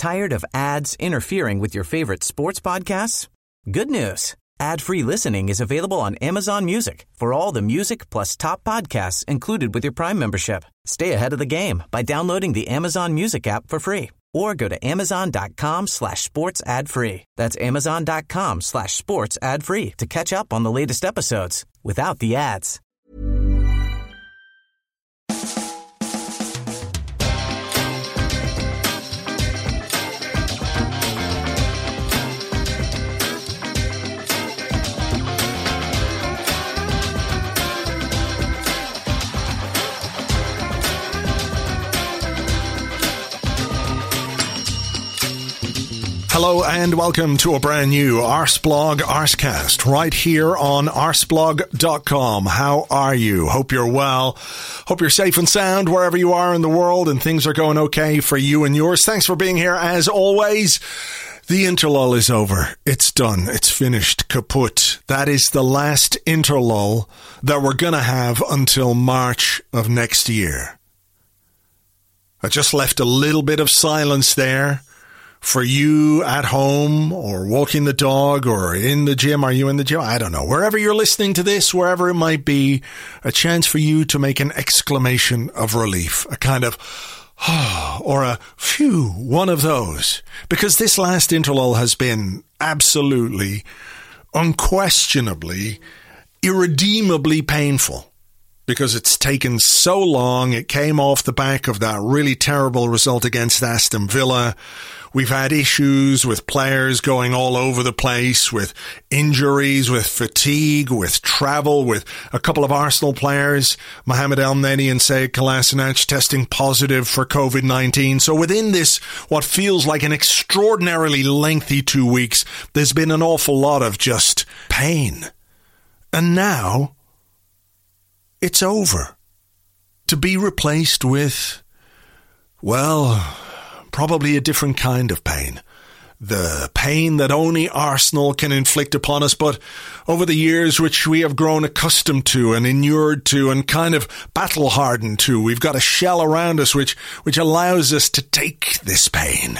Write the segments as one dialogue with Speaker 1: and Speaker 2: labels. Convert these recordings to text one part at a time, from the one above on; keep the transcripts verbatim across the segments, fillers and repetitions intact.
Speaker 1: Tired of ads interfering with your favorite sports podcasts? Good news. Ad-free listening is available on Amazon Music for all the music plus top podcasts included with your Prime membership. Stay ahead of the game by downloading the Amazon Music app for free or go to amazon.com slash sports ad free. That's amazon.com slash sports ad free to catch up on the latest episodes without the ads.
Speaker 2: Hello and welcome to a brand new Arseblog Arsecast right here on arseblog dot com. How are you? Hope you're well. Hope you're safe and sound wherever you are in the world and things are going okay for you and yours. Thanks for being here as always. The interlull is over. It's done. It's finished. Kaput. That is the last interlull that we're going to have until March of next year. I just left a little bit of silence there for you at home or walking the dog or in the gym. Are you in the gym? I don't know. Wherever you're listening to this, wherever it might be, a chance for you to make an exclamation of relief, a kind of, oh, or a phew, one of those. Because this last interlull has been absolutely, unquestionably, irredeemably painful. Because it's taken so long. It came off the back of that really terrible result against Aston Villa. We've had issues with players going all over the place, with injuries, with fatigue, with travel, with a couple of Arsenal players, Mohamed Elneny and Sead Kolasinac, testing positive for covid nineteen. So within this, what feels like an extraordinarily lengthy two weeks, there's been an awful lot of just pain. And now it's over, to be replaced with, well, probably a different kind of pain. The pain that only Arsenal can inflict upon us, but over the years which we have grown accustomed to and inured to and kind of battle-hardened to, we've got a shell around us which, which allows us to take this pain.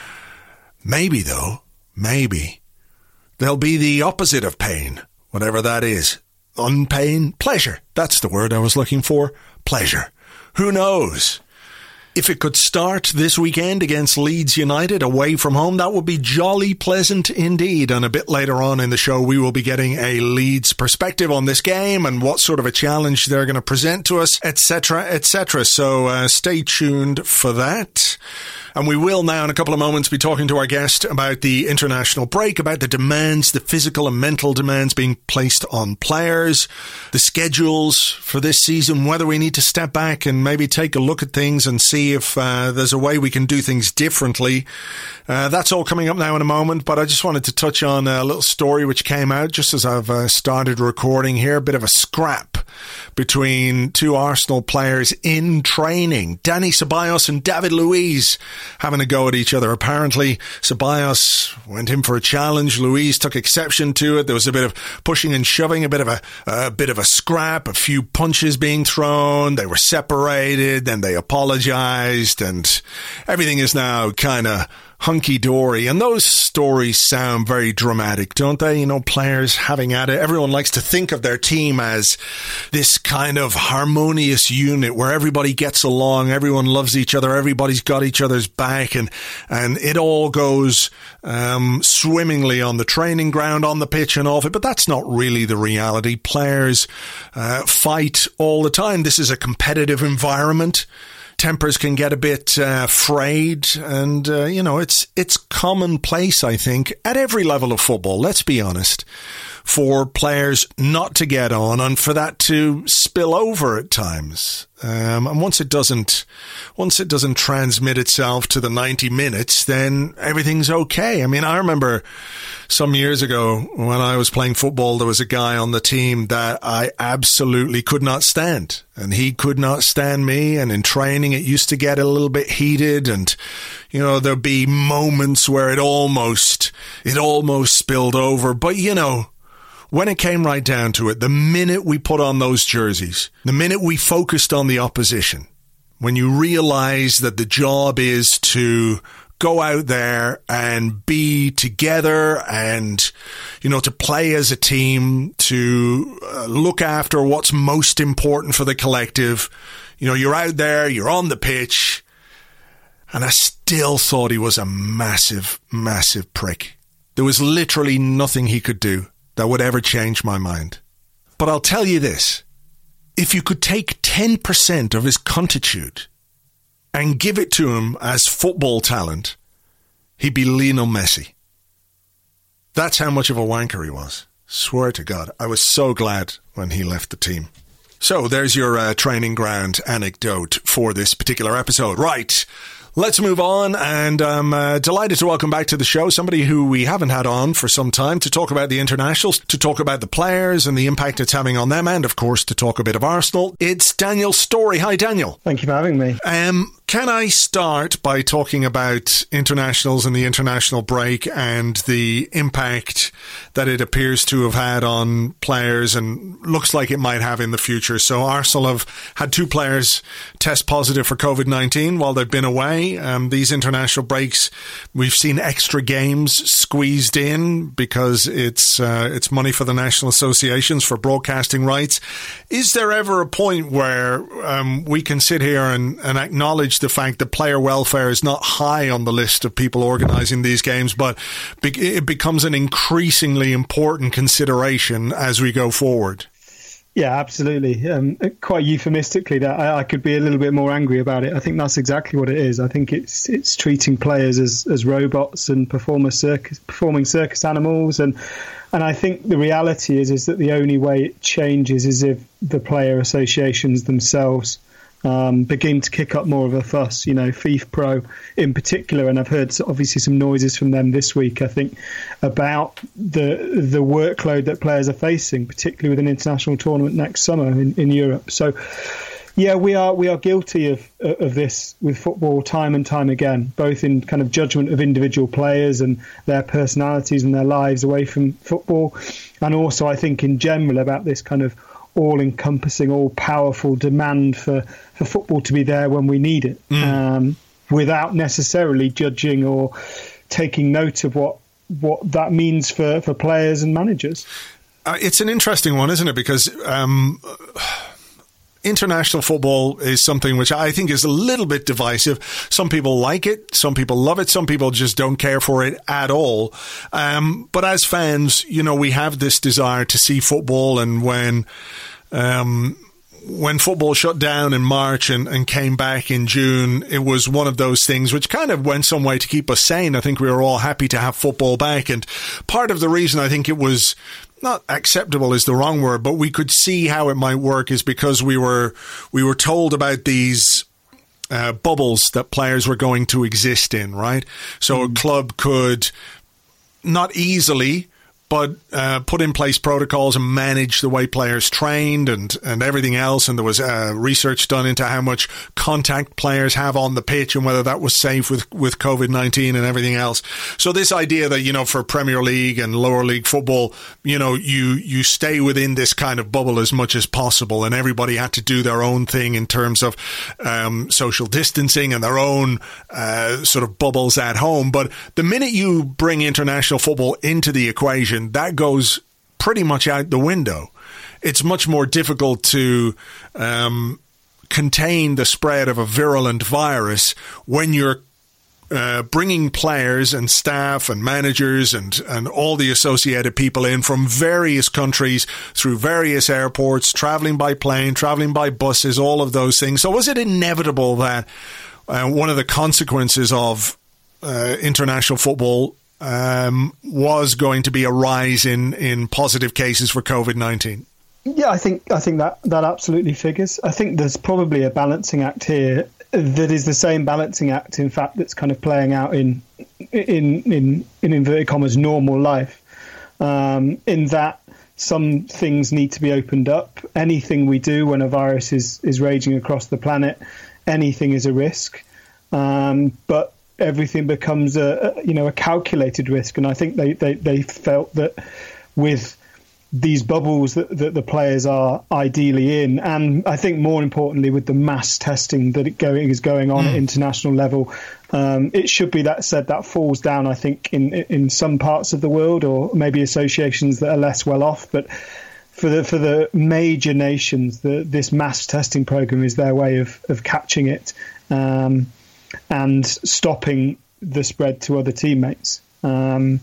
Speaker 2: Maybe, though, maybe, there'll be the opposite of pain, whatever that is. Unpain? Pleasure. That's the word I was looking for. Pleasure. Who knows? If it could start this weekend against Leeds United away from home, that would be jolly pleasant indeed. And a bit later on in the show, we will be getting a Leeds perspective on this game and what sort of a challenge they're going to present to us, et cetera, et cetera. So uh, stay tuned for that. And we will now in a couple of moments be talking to our guest about the international break, about the demands, the physical and mental demands being placed on players, the schedules for this season, whether we need to step back and maybe take a look at things and see if uh, there's a way we can do things differently. Uh, that's all coming up now in a moment, but I just wanted to touch on a little story which came out just as I've uh, started recording here, a bit of a scrap between two Arsenal players in training. Dani Ceballos and David Luiz having a go at each other. Apparently, Ceballos went in for a challenge. Luiz took exception to it. There was a bit of pushing and shoving, a bit of a, a bit of a scrap, a few punches being thrown. They were separated, then they apologized, and everything is now kind of hunky-dory. And those stories sound very dramatic, don't they? You know, players having at it. Everyone likes to think of their team as this kind of harmonious unit where everybody gets along, everyone loves each other, everybody's got each other's back, and, and it all goes um, swimmingly on the training ground, on the pitch and off it. But that's not really the reality. Players uh, fight all the time. This is a competitive environment. Tempers can get a bit uh, frayed, and uh, you know it's it's commonplace, I think, at every level of football. Let's be honest, for players not to get on and for that to spill over at times. Um, and once it doesn't, once it doesn't transmit itself to the ninety minutes, then everything's okay. I mean, I remember some years ago when I was playing football, there was a guy on the team that I absolutely could not stand, and he could not stand me. And in training, it used to get a little bit heated, and you know there'd be moments where it almost, it almost spilled over. But you know, when it came right down to it, the minute we put on those jerseys, the minute we focused on the opposition, when you realize that the job is to go out there and be together and, you know, to play as a team, to uh, look after what's most important for the collective. You know, you're out there, you're on the pitch, and I still thought he was a massive, massive prick. There was literally nothing he could do that would ever change my mind. But I'll tell you this, if you could take ten percent of his cuntitude and give it to him as football talent, he'd be Lionel Messi. That's how much of a wanker he was. Swear to God, I was so glad when he left the team. So there's your uh, training ground anecdote for this particular episode. Right, let's move on, and I'm uh, delighted to welcome back to the show somebody who we haven't had on for some time to talk about the internationals, to talk about the players and the impact it's having on them, and of course to talk a bit of Arsenal. It's Daniel Storey. Hi, Daniel.
Speaker 3: Thank you for having me.
Speaker 2: Um, can I start by talking about internationals and the international break and the impact that it appears to have had on players and looks like it might have in the future? So Arsenal have had two players test positive for covid nineteen while they've been away. Um, these international breaks, we've seen extra games squeezed in because it's uh, it's money for the national associations for broadcasting rights. Is there ever a point where um, we can sit here and, and acknowledge the fact that player welfare is not high on the list of people organising these games, but it becomes an increasingly important consideration as we go forward?
Speaker 3: Yeah, absolutely. Um, quite euphemistically, that I, I could be a little bit more angry about it. I think that's exactly what it is. I think it's it's treating players as, as robots and performer circus, performing circus animals, and and I think the reality is is that the only way it changes is if the player associations themselves Um, begin to kick up more of a fuss, you know, FIFPro in particular, and I've heard obviously some noises from them this week, I think, about the the workload that players are facing, particularly with an international tournament next summer in, in Europe. So, yeah, we are we are guilty of of this with football time and time again, both in kind of judgment of individual players and their personalities and their lives away from football, and also I think in general about this kind of all-encompassing, all-powerful demand for, for football to be there when we need it, mm. um, without necessarily judging or taking note of what what that means for, for players and managers.
Speaker 2: Uh, it's an interesting one, isn't it? Because um, international football is something which I think is a little bit divisive. Some people like it, some people love it, some people just don't care for it at all. Um, but as fans, you know, we have this desire to see football, and when um, when football shut down in March and, and came back in June, it was one of those things which kind of went some way to keep us sane. I think we were all happy to have football back, and part of the reason I think it was not acceptable is the wrong word, but we could see how it might work is because we were we were told about these uh, bubbles that players were going to exist in, right? So mm. a club could not easily, but uh, put in place protocols and manage the way players trained and, and everything else. And there was uh, research done into how much contact players have on the pitch and whether that was safe with, with covid nineteen and everything else. So this idea that, you know, for Premier League and lower league football, you know, you, you stay within this kind of bubble as much as possible, and everybody had to do their own thing in terms of um, social distancing and their own uh, sort of bubbles at home. But the minute you bring international football into the equation, that goes pretty much out the window. It's much more difficult to um, contain the spread of a virulent virus when you're uh, bringing players and staff and managers and, and all the associated people in from various countries through various airports, traveling by plane, traveling by buses, all of those things. So was it inevitable that uh, one of the consequences of uh, international football Um, was going to be a rise in, in positive cases for covid nineteen?
Speaker 3: Yeah, I think I think that, that absolutely figures. I think there's probably a balancing act here that is the same balancing act, in fact, that's kind of playing out in in in, in inverted commas normal life. Um, in that some things need to be opened up. Anything we do when a virus is is raging across the planet, anything is a risk. Um, but everything becomes a, a you know a calculated risk, and I think they, they, they felt that with these bubbles that, that the players are ideally in, and I think more importantly with the mass testing that it going is going on mm. at international level, um, it should be that said that falls down, I think, in in some parts of the world, or maybe associations that are less well off, but for the for the major nations, the, this mass testing program is their way of of catching it um, and stopping the spread to other teammates. Um,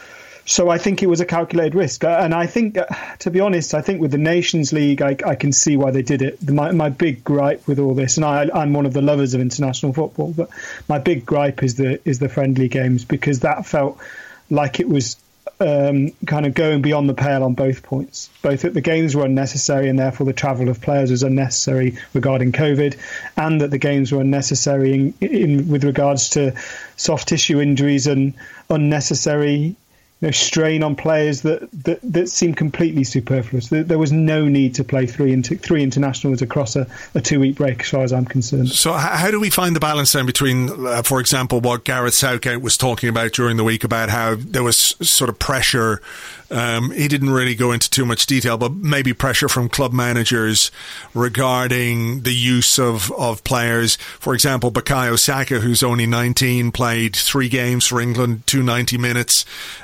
Speaker 3: So I think it was a calculated risk. And I think, to be honest, I think with the Nations League, I, I can see why they did it. My, my big gripe with all this, and I, I'm one of the lovers of international football, but my big gripe is the is the friendly games, because that felt like it was um, kind of going beyond the pale on both points. Both that the games were unnecessary, and therefore the travel of players was unnecessary regarding COVID, and that the games were unnecessary in, in with regards to soft tissue injuries and unnecessary You know, strain on players that, that, that seem completely superfluous. There, there was no need to play three inter, three internationals across a, a two-week break, as far as I'm concerned.
Speaker 2: So how do we find the balance then between, uh, for example, what Gareth Southgate was talking about during the week about how there was sort of pressure, um, he didn't really go into too much detail, but maybe pressure from club managers regarding the use of, of players. For example, Bukayo Saka, who's only nineteen, played three games for England, two ninety minutes,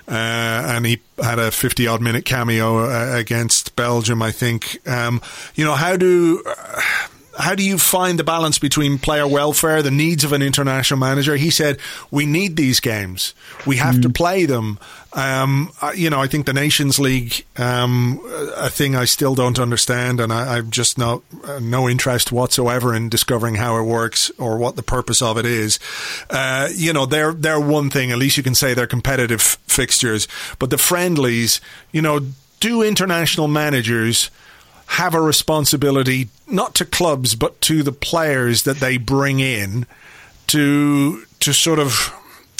Speaker 2: Uh, and he had a fifty-odd minute cameo uh, against Belgium, I think. Um, you know, how do uh, how do you find the balance between player welfare, the needs of an international manager? He said, we need these games. We have mm. to play them. Um, you know, I think the Nations League, um, a thing I still don't understand, and I, I've just not uh, no interest whatsoever in discovering how it works or what the purpose of it is. Uh, you know, they're they're one thing. At least you can say they're competitive fixtures. But the friendlies, you know, do international managers have a responsibility, not to clubs, but to the players that they bring in, to to sort of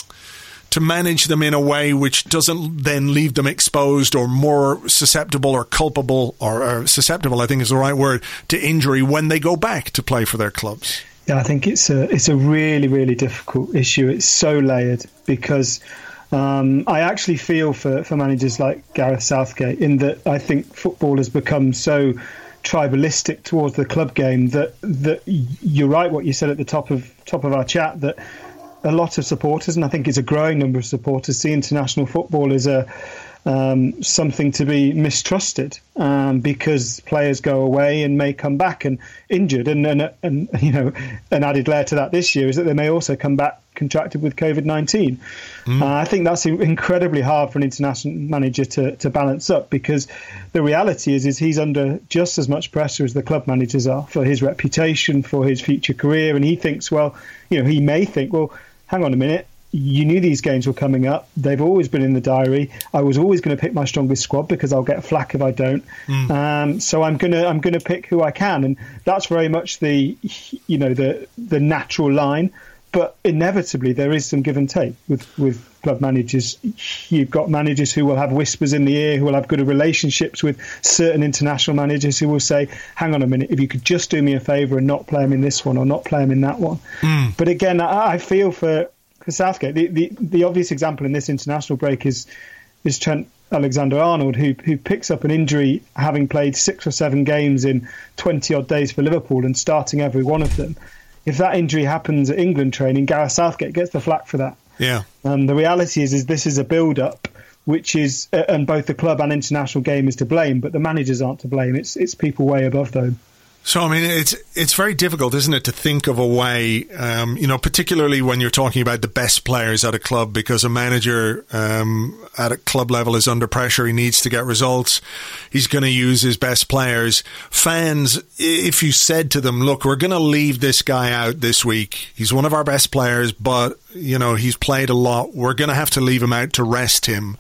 Speaker 2: to manage them in a way which doesn't then leave them exposed or more susceptible or culpable, or, or susceptible, I think is the right word, to injury when they go back to play for their clubs?
Speaker 3: Yeah, I think it's a it's a really, really difficult issue. It's so layered, because um, I actually feel for, for managers like Gareth Southgate, in that I think football has become so tribalistic towards the club game that that you're right what you said at the top of top of our chat, that a lot of supporters, and I think it's a growing number of supporters, see international football as a um, something to be mistrusted, um, because players go away and may come back and injured, and, and and you know, an added layer to that this year is that they may also come back contracted with COVID nineteen. Mm. Uh, I think that's incredibly hard for an international manager to, to balance up, because the reality is is he's under just as much pressure as the club managers are for his reputation, for his future career, and he thinks, well, you know, he may think, well, hang on a minute, you knew these games were coming up. They've always been in the diary. I was always going to pick my strongest squad because I'll get flack if I don't. Mm. Um, so I'm gonna I'm gonna pick who I can, and that's very much the you know the the natural line. But inevitably there is some give and take with with club managers. You've got managers who will have whispers in the ear, who will have good relationships with certain international managers, who will say, hang on a minute, if you could just do me a favour and not play him in this one or not play him in that one. Mm. But again, I, I feel for. For Southgate, the, the, the obvious example in this international break is is Trent Alexander-Arnold, who who picks up an injury having played six or seven games in twenty odd days for Liverpool and starting every one of them. If that injury happens at England training, Gareth Southgate gets the flack for that.
Speaker 2: Yeah.
Speaker 3: Um, the reality is is this is a build-up, which is, uh, and both the club and international game is to blame, but the managers aren't to blame. It's it's people way above them.
Speaker 2: So, I mean, it's it's very difficult, isn't it, to think of a way, um, you know, particularly when you're talking about the best players at a club, because a manager um, at a club level is under pressure. He needs to get results. He's going to use his best players. Fans, if you said to them, look, we're going to leave this guy out this week. He's one of our best players, but, you know, he's played a lot. We're going to have to leave him out to rest him.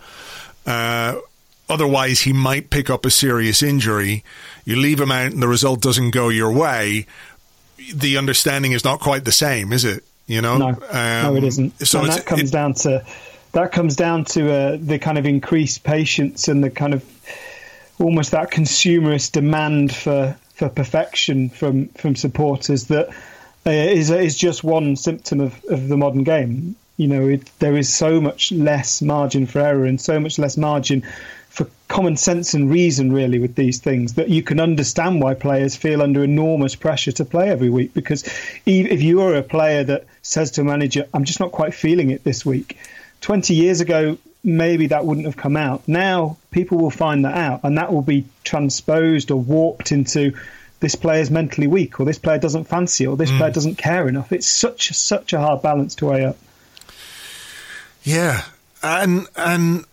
Speaker 2: Uh Otherwise, he might pick up a serious injury. You leave him out and the result doesn't go your way. The understanding is not quite the same, is it? You know,
Speaker 3: no,
Speaker 2: um,
Speaker 3: no, it isn't.
Speaker 2: So
Speaker 3: and that comes it, down to that comes down to uh, the kind of increased patience and the kind of almost that consumerist demand for, for perfection from from supporters that uh, is is just one symptom of, of the modern game. You know, it, there is so much less margin for error and so much less margin for common sense and reason really with these things, that you can understand why players feel under enormous pressure to play every week. Because if you are a player that says to a manager, I'm just not quite feeling it this week, twenty years ago, maybe that wouldn't have come out. Now people will find that out, and that will be transposed or warped into this player's mentally weak, or this player doesn't fancy it, or this mm. player doesn't care enough. It's such such a hard balance to weigh up.
Speaker 2: Yeah, and and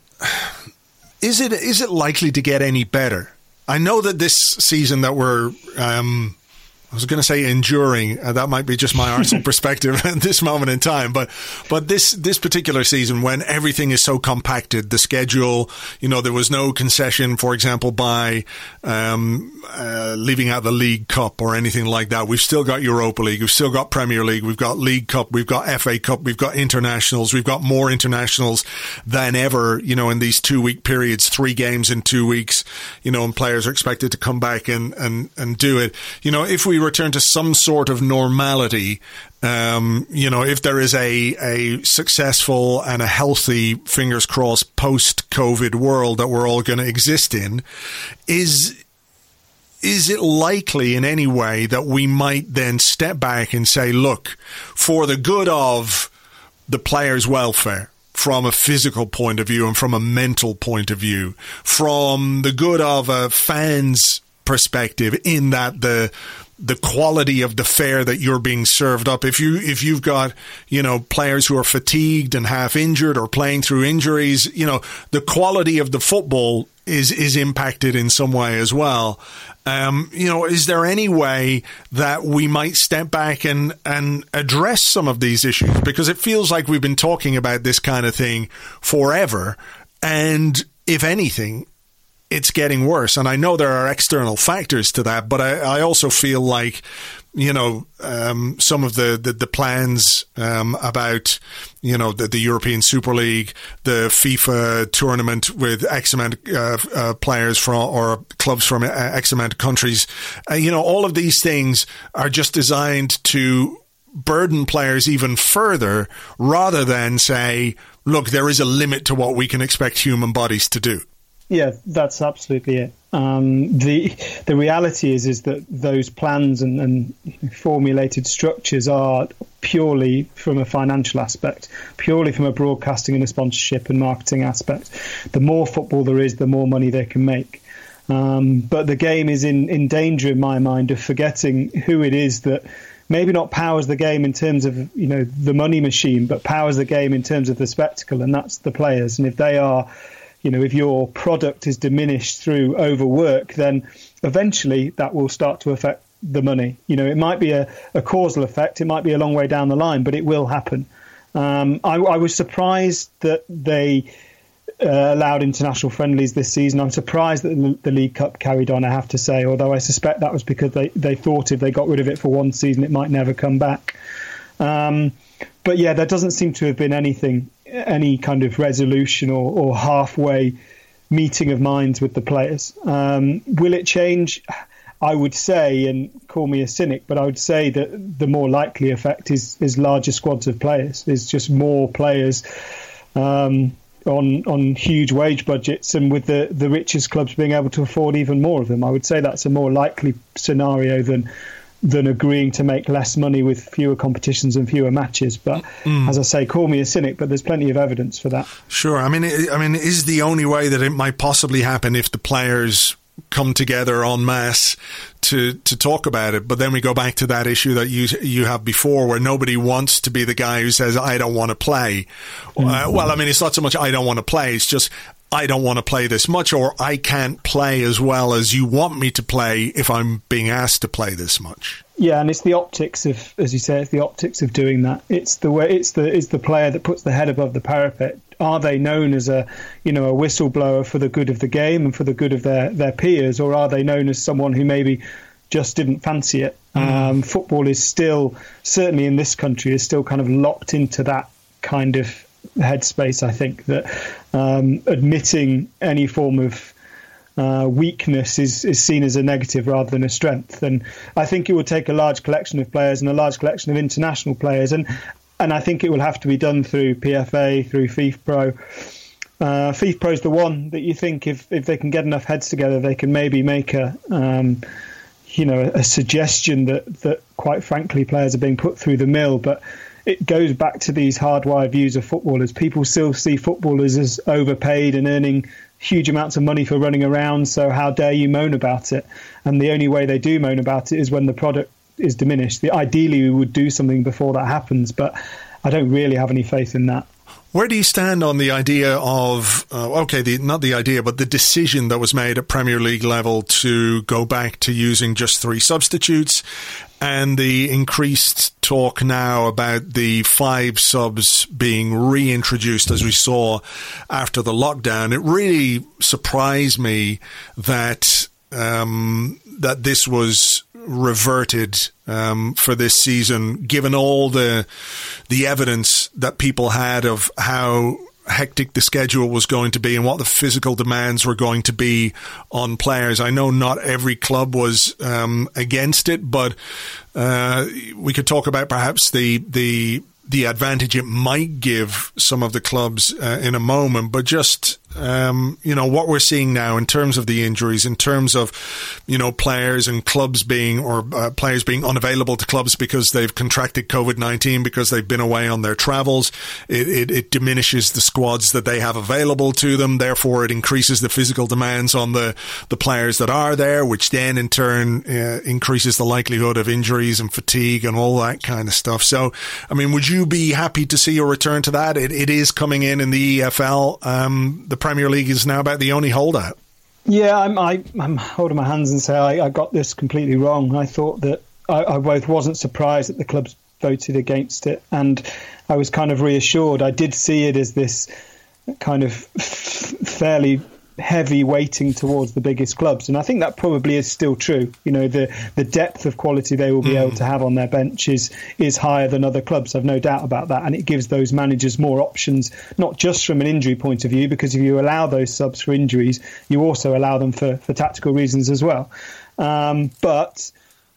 Speaker 2: is it is it likely to get any better? I know that this season that we're, um, I was going to say enduring. Uh, that might be just my Arsenal perspective at this moment in time. But but this this particular season, when everything is so compacted, the schedule, you know, there was no concession, for example, by um, uh, leaving out the League Cup or anything like that. We've still got Europa League. We've still got Premier League. We've got League Cup. We've got F A Cup. We've got internationals. We've got more internationals than ever, you know, in these two-week periods, three games in two weeks, you know, and players are expected to come back and, and, and do it. You know, if we return to some sort of normality, um, you know, if there is a, a successful and a healthy, fingers crossed, post-COVID world that we're all going to exist in, is is it likely in any way that we might then step back and say, look, for the good of the players' welfare, from a physical point of view and from a mental point of view, from the good of a fan's perspective, in that the the quality of the fare that you're being served up. If you if you've got, you know, players who are fatigued and half injured or playing through injuries, you know, the quality of the football is is impacted in some way as well. Um, you know, is there any way that we might step back and, and address some of these issues? Because it feels like we've been talking about this kind of thing forever. And if anything, it's getting worse. And I know there are external factors to that, but I, I also feel like, you know, um, some of the, the, the plans um, about, you know, the, the European Super League, the FIFA tournament with X amount of uh, uh, players from, or clubs from X amount of countries, uh, you know, all of these things are just designed to burden players even further, rather than say, look, there is a limit to what we can expect human bodies to do.
Speaker 3: Yeah, that's absolutely it. Um, the the reality is is that those plans and, and formulated structures are purely from a financial aspect, purely from a broadcasting and a sponsorship and marketing aspect. The more football there is, the more money they can make. Um, but the game is in, in danger, in my mind, of forgetting who it is that maybe not powers the game in terms of, you know, the money machine, but powers the game in terms of the spectacle, and that's the players. And if they are, you know, if your product is diminished through overwork, then eventually that will start to affect the money. You know, it might be a, a causal effect. It might be a long way down the line, but it will happen. Um, I, I was surprised that they uh, allowed international friendlies this season. I'm surprised that the, the League Cup carried on, I have to say, although I suspect that was because they, they thought if they got rid of it for one season, it might never come back. Um, but yeah, there doesn't seem to have been anything any kind of resolution or, or halfway meeting of minds with the players. Um, will it change? I would say, and call me a cynic, but I would say that the more likely effect is, is larger squads of players. There's just more players um, on on huge wage budgets, and with the, the richest clubs being able to afford even more of them. I would say that's a more likely scenario than than agreeing to make less money with fewer competitions and fewer matches. But mm. as I say, call me a cynic, but there's plenty of evidence for that.
Speaker 2: Sure. I mean, I mean, is the only way that it might possibly happen if the players come together en masse to to talk about it? But then we go back to that issue that you you have before, where nobody wants to be the guy who says, I don't want to play. Mm. Uh, well, I mean, it's not so much I don't want to play, it's just I don't want to play this much, or I can't play as well as you want me to play if I'm being asked to play this much.
Speaker 3: Yeah, and it's the optics of, as you say, it's the optics of doing that. It's the way, it's the it's the player that puts the head above the parapet. Are they known as a, you know, a whistleblower for the good of the game and for the good of their, their peers, or are they known as someone who maybe just didn't fancy it? Mm. Um, football is still, certainly in this country, is still kind of locked into that kind of headspace. I think that um, admitting any form of uh, weakness is, is seen as a negative rather than a strength. And I think it will take a large collection of players and a large collection of international players. And, and I think it will have to be done through P F A, through FIFPro, uh, FIFPro's the one that you think if, if they can get enough heads together, they can maybe make a um, you know a suggestion that that quite frankly players are being put through the mill. But it goes back to these hardwired views of footballers. People still see footballers as overpaid and earning huge amounts of money for running around, so how dare you moan about it? And the only way they do moan about it is when the product is diminished. The, ideally, we would do something before that happens, but I don't really have any faith in that.
Speaker 2: Where do you stand on the idea of, uh, okay, the, not the idea, but the decision that was made at Premier League level to go back to using just three substitutes, and the increased talk now about the five subs being reintroduced as we saw after the lockdown? It really surprised me that um, that this was reverted um, for this season, given all the the evidence that people had of how hectic the schedule was going to be and what the physical demands were going to be on players. I know not every club was um, against it, but uh, we could talk about perhaps the the the advantage it might give some of the clubs uh, in a moment, but just um, you know what we're seeing now in terms of the injuries, in terms of you know players and clubs being or uh, players being unavailable to clubs because they've contracted COVID nineteen because they've been away on their travels. It, it, it diminishes the squads that they have available to them. Therefore, it increases the physical demands on the the players that are there, which then in turn uh, increases the likelihood of injuries and fatigue and all that kind of stuff. So, I mean, would you be happy to see a return to that? It, it is coming in in the E F L. Um, the Premier League is now about the only holdout.
Speaker 3: Yeah, I'm, I, I'm holding my hands and say I, I got this completely wrong. I thought that I, I both wasn't surprised that the clubs voted against it, and I was kind of reassured. I did see it as this kind of f- fairly heavy weighting towards the biggest clubs, and I think that probably is still true. You know, the the depth of quality they will be mm. able to have on their bench is is higher than other clubs. I've no doubt about that, and it gives those managers more options, not just from an injury point of view, because if you allow those subs for injuries, you also allow them for, for tactical reasons as well. Um, but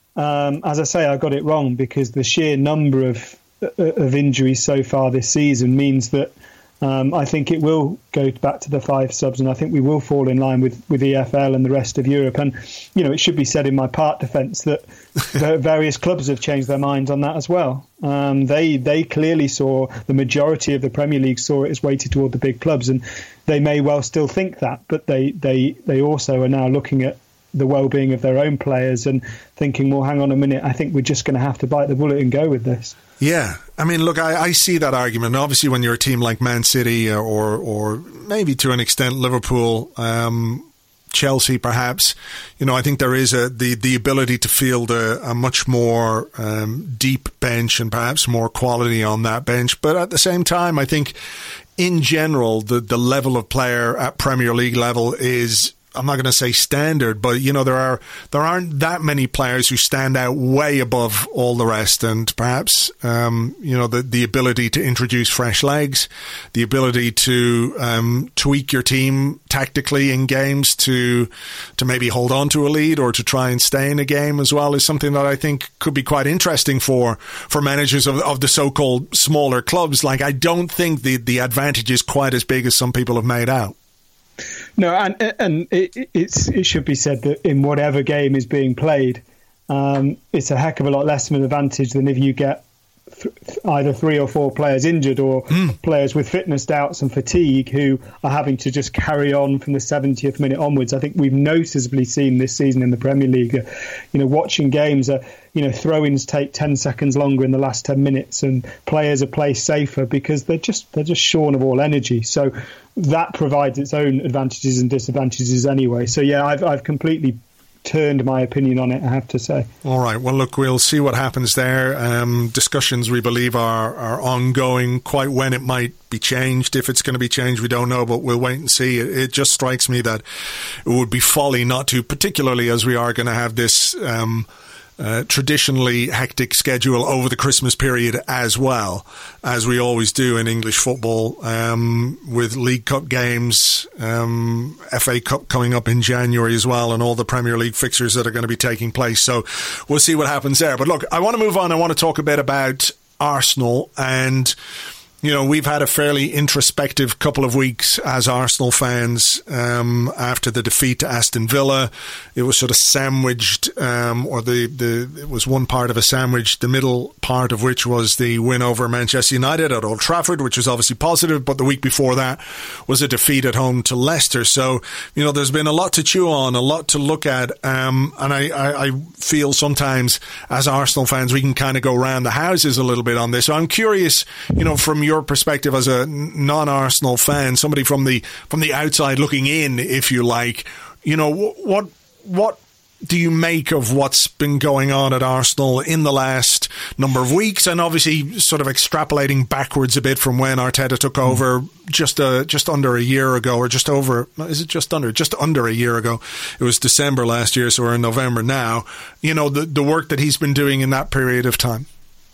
Speaker 3: um, as I say, I got it wrong, because the sheer number of of injuries so far this season means that Um, I think it will go back to the five subs, and I think we will fall in line with, with E F L and the rest of Europe. And, you know, it should be said in my part defence that various clubs have changed their minds on that as well. Um, they they clearly saw, the majority of the Premier League saw it as weighted toward the big clubs, and they may well still think that, but they, they, they also are now looking at the well-being of their own players and thinking, well, hang on a minute, I think we're just going to have to bite the bullet and go with this.
Speaker 2: Yeah, I mean, look, I, I see that argument. Obviously, when you're a team like Man City or or maybe to an extent Liverpool, um, Chelsea, perhaps, you know, I think there is a the, the ability to field a, a much more um, deep bench and perhaps more quality on that bench. But at the same time, I think in general, the, the level of player at Premier League level is, I'm not going to say standard, but you know there are there aren't that many players who stand out way above all the rest, and perhaps um, you know the the ability to introduce fresh legs, the ability to um, tweak your team tactically in games to to maybe hold on to a lead or to try and stay in a game as well is something that I think could be quite interesting for for managers of of the so-called smaller clubs. Like, I don't think the the advantage is quite as big as some people have made out.
Speaker 3: No, and and it, it's it should be said that in whatever game is being played, um, it's a heck of a lot less of an advantage than if you get th- either three or four players injured or mm. players with fitness doubts and fatigue who are having to just carry on from the seventieth minute onwards. I think we've noticeably seen this season in the Premier League, uh, you know, watching games, uh, you know, throw-ins take ten seconds longer in the last ten minutes, and players are placed safer because they're just they're just shorn of all energy. So that provides its own advantages and disadvantages anyway. So yeah, I've I've completely turned my opinion on it, I have to say.
Speaker 2: All right. Well, look, we'll see what happens there. Um, discussions, we believe, are, are ongoing. Quite when it might be changed, if it's going to be changed, we don't know, but we'll wait and see. It, it just strikes me that it would be folly not to, particularly as we are going to have this um, uh, traditionally hectic schedule over the Christmas period as well, as we always do in English football, um, with League Cup games, um, F A Cup coming up in January as well, and all the Premier League fixtures that are going to be taking place. So we'll see what happens there. But look, I want to move on. I want to talk a bit about Arsenal, and you know, we've had a fairly introspective couple of weeks as Arsenal fans um, after the defeat to Aston Villa. It was sort of sandwiched, um, or the, the it was one part of a sandwich, the middle part of which was the win over Manchester United at Old Trafford, which was obviously positive, but the week before that was a defeat at home to Leicester. So, you know, there's been a lot to chew on, a lot to look at, um, and I, I, I feel sometimes as Arsenal fans we can kind of go round the houses a little bit on this. So I'm curious, you know, from your perspective as a non-Arsenal fan, somebody from the from the outside looking in, if you like, you know, what what do you make of what's been going on at Arsenal in the last number of weeks, and obviously sort of extrapolating backwards a bit from when Arteta took over just a, just under a year ago, or just over, is it just under, just under a year ago? It was December last year, so we're in November now. You know, the, the work that he's been doing in that period of time.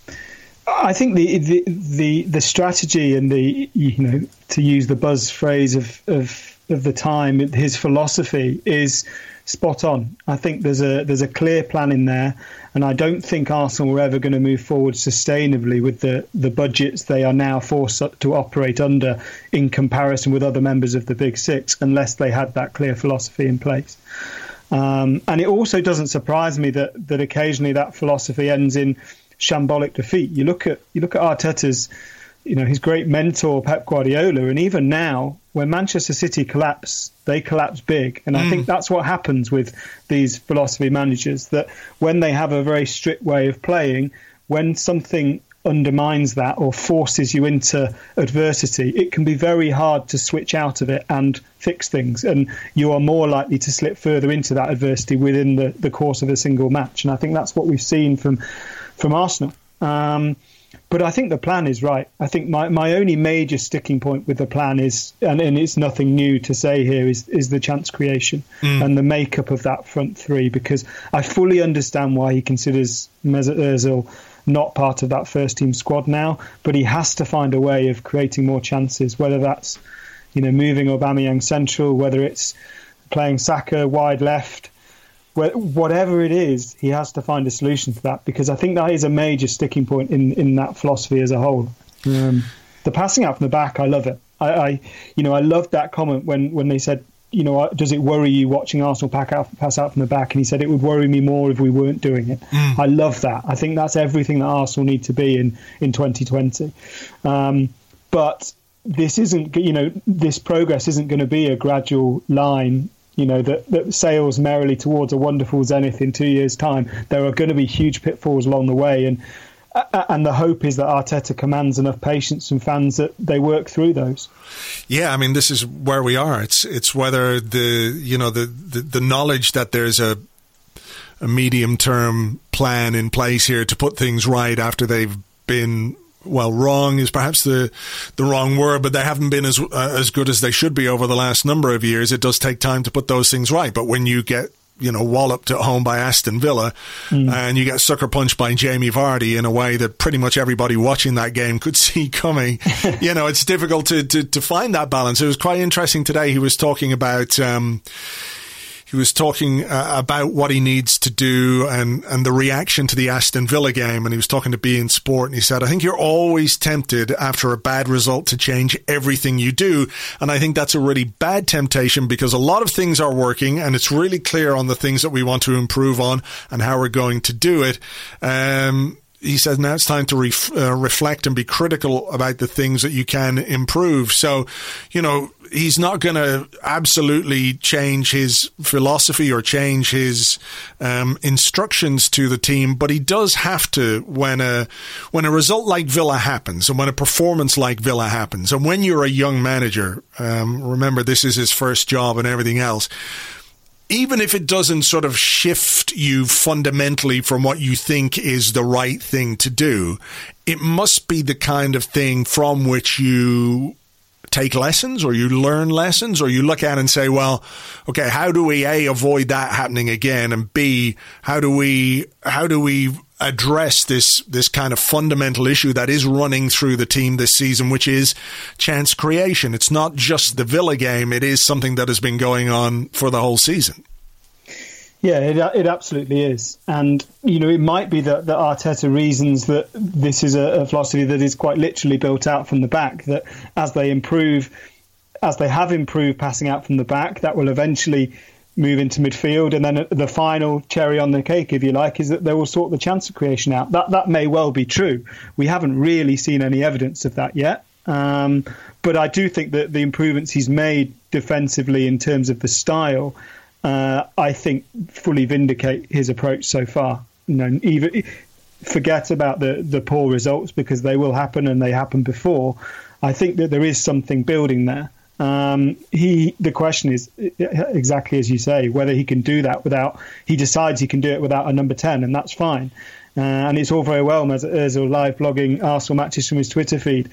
Speaker 3: I think the, the the the strategy and the, you know, to use the buzz phrase of, of of the time, his philosophy is spot on. I think there's a there's a clear plan in there, and I don't think Arsenal were ever going to move forward sustainably with the, the budgets they are now forced to operate under in comparison with other members of the Big Six, unless they had that clear philosophy in place. Um, and it also doesn't surprise me that that occasionally that philosophy ends in shambolic defeat. You look at you look at Arteta's, you know, his great mentor Pep Guardiola, and even now when Manchester City collapse, they collapse big. And mm. I think that's what happens with these philosophy managers, that when they have a very strict way of playing, when something undermines that or forces you into adversity, it can be very hard to switch out of it and fix things, and you are more likely to slip further into that adversity within the, the course of a single match. And I think that's what we've seen from from Arsenal. Um, but I think the plan is right. I think my, my only major sticking point with the plan is, and, and it's nothing new to say here, is, is the chance creation mm. and the makeup of that front three, because I fully understand why he considers Mesut Ozil not part of that first team squad now, but he has to find a way of creating more chances, whether that's, you know, moving Aubameyang central, whether it's playing Saka wide left, whatever it is, he has to find a solution to that, because I think that is a major sticking point in, in that philosophy as a whole. Um, the passing out from the back, I love it. I, I, you know, I loved that comment when, when they said, you know, does it worry you watching Arsenal pack out, pass out from the back? And he said it would worry me more if we weren't doing it. Mm. I love that. I think that's everything that Arsenal need to be in, in twenty twenty. Um, but this isn't, you know, this progress isn't going to be a gradual line, you know, that, that sails merrily towards a wonderful zenith in two years' time. There are going to be huge pitfalls along the way, and and the hope is that Arteta commands enough patience from fans that they work through those.
Speaker 2: Yeah, I mean, this is where we are. It's it's whether the you know the the, the knowledge that there's a a medium term plan in place here to put things right after they've been, well, wrong is perhaps the the wrong word, but they haven't been as uh, as good as they should be over the last number of years. It does take time to put those things right. But when you get, you know, walloped at home by Aston Villa mm. and you get sucker punched by Jamie Vardy in a way that pretty much everybody watching that game could see coming, you know, it's difficult to, to, to find that balance. It was quite interesting today. He was talking about... Um, He was talking uh, about what he needs to do and, and the reaction to the Aston Villa game. And he was talking to beIN Sport, and he said, I think you're always tempted after a bad result to change everything you do. And I think that's a really bad temptation, because a lot of things are working and it's really clear on the things that we want to improve on and how we're going to do it. Um, He says now it's time to ref, uh, reflect and be critical about the things that you can improve. So, you know, he's not going to absolutely change his philosophy or change his um, instructions to the team, but he does have to when a when a result like Villa happens and when a performance like Villa happens, and when you're a young manager, um, remember this is his first job and everything else. Even if it doesn't sort of shift you fundamentally from what you think is the right thing to do, it must be the kind of thing from which you take lessons, or you learn lessons, or you look at and say, well, okay, how do we A, avoid that happening again, and B, how do we how do we address this this kind of fundamental issue that is running through the team this season, which is chance creation. It's not just the Villa game, it is something that has been going on for the whole season.
Speaker 3: Yeah, it, it absolutely is. And, you know, it might be that, that Arteta reasons that this is a, a philosophy that is quite literally built out from the back, that as they improve, as they have improved passing out from the back, that will eventually move into midfield. And then the final cherry on the cake, if you like, is that they will sort the chance of creation out. That, that may well be true. We haven't really seen any evidence of that yet. Um, but I do think that the improvements he's made defensively in terms of the style, Uh, I think fully vindicate his approach so far. You know, even forget about the, the poor results, because they will happen and they happened before. I think that there is something building there. Um, he, the question is exactly as you say, whether he can do that without. He decides he can do it without a number ten, and that's fine. Uh, and it's all very well as, as a live blogging Arsenal matches from his Twitter feed.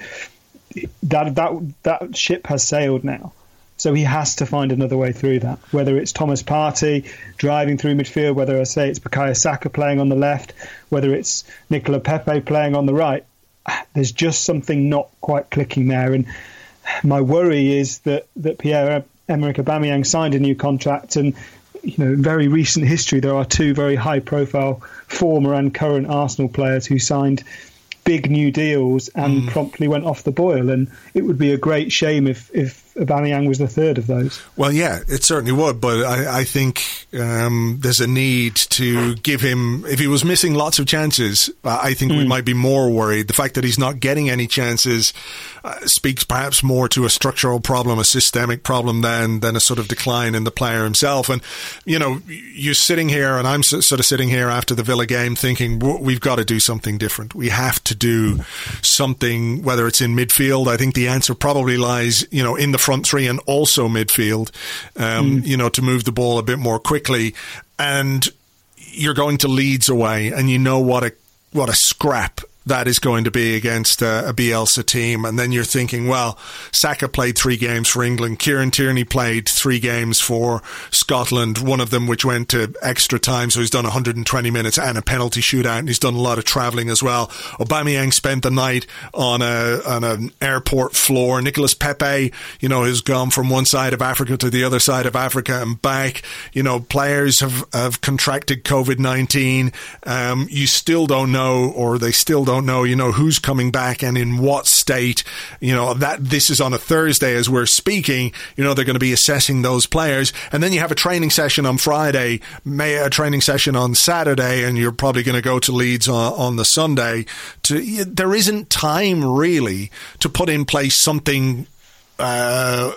Speaker 3: That that that ship has sailed now. So he has to find another way through that, whether it's Thomas Partey driving through midfield, whether I say it's Bukayo Saka playing on the left, whether it's Nicola Pepe playing on the right. There's just something not quite clicking there. And my worry is that, that Pierre-Emerick Aubameyang signed a new contract, and you know, in very recent history, there are two very high-profile former and current Arsenal players who signed big new deals and mm. promptly went off the boil. And it would be a great shame if, if Aubameyang was the third of those. Well,
Speaker 2: yeah, it certainly would, but I, I think um, there's a need to give him, if he was missing lots of chances, I think mm. we might be more worried. The fact that he's not getting any chances uh, speaks perhaps more to a structural problem, a systemic problem, than than a sort of decline in the player himself. And, you know, you're sitting here, and I'm sort of sitting here after the Villa game thinking, we've got to do something different. We have to do something, whether it's in midfield. I think the answer probably lies, you know, in the front three and also midfield, um, mm. you know, to move the ball a bit more quickly. And you're going to Leeds away, and you know what a what a scrap that is going to be against a, a Bielsa team. And then you're thinking, well, Saka played three games for England. Kieran Tierney played three games for Scotland, one of them which went to extra time, so he's done one hundred twenty minutes and a penalty shootout, and he's done a lot of travelling as well. Aubameyang spent the night on a on an airport floor. Nicolas Pepe, you know, has gone from one side of Africa to the other side of Africa and back. You know, players have, have contracted COVID nineteen. Um, you still don't know, or they still don't know, you know, who's coming back and in what state. You know, that this is on a Thursday as we're speaking. You know, they're going to be assessing those players, and then you have a training session on Friday, may a training session on Saturday, and you're probably going to go to Leeds on, on the Sunday. To there isn't time really to put in place something uh,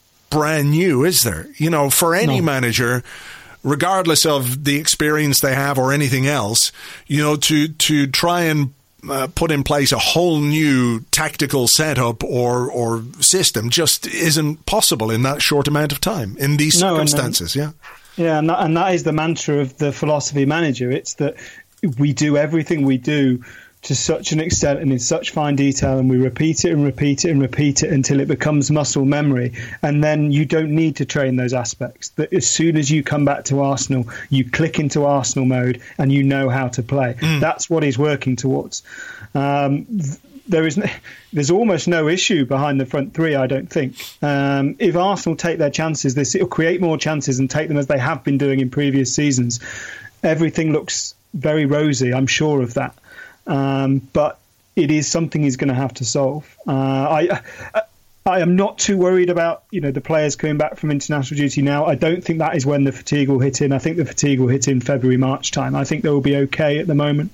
Speaker 2: brand new, is there? You know, for any no. manager, regardless of the experience they have or anything else, you know, to to try and Uh, put in place a whole new tactical setup or or system just isn't possible in that short amount of time in these no, circumstances. And, yeah,
Speaker 3: yeah, and that, and that is the mantra of the philosophy manager. It's that we do everything we do to such an extent and in such fine detail, and we repeat it and repeat it and repeat it until it becomes muscle memory, and then you don't need to train those aspects. That as soon as you come back to Arsenal, you click into Arsenal mode and you know how to play. Mm. That's what he's working towards. Um, there is no, there's almost no issue behind the front three, I don't think. Um, if Arsenal take their chances, this it'll create more chances and take them as they have been doing in previous seasons. Everything looks very rosy, I'm sure of that. Um, but it is something he's going to have to solve. Uh, I, I I am not too worried about, you know, the players coming back from international duty now. I don't think that is when the fatigue will hit in. I think the fatigue will hit in February, March time. I think they will be okay at the moment.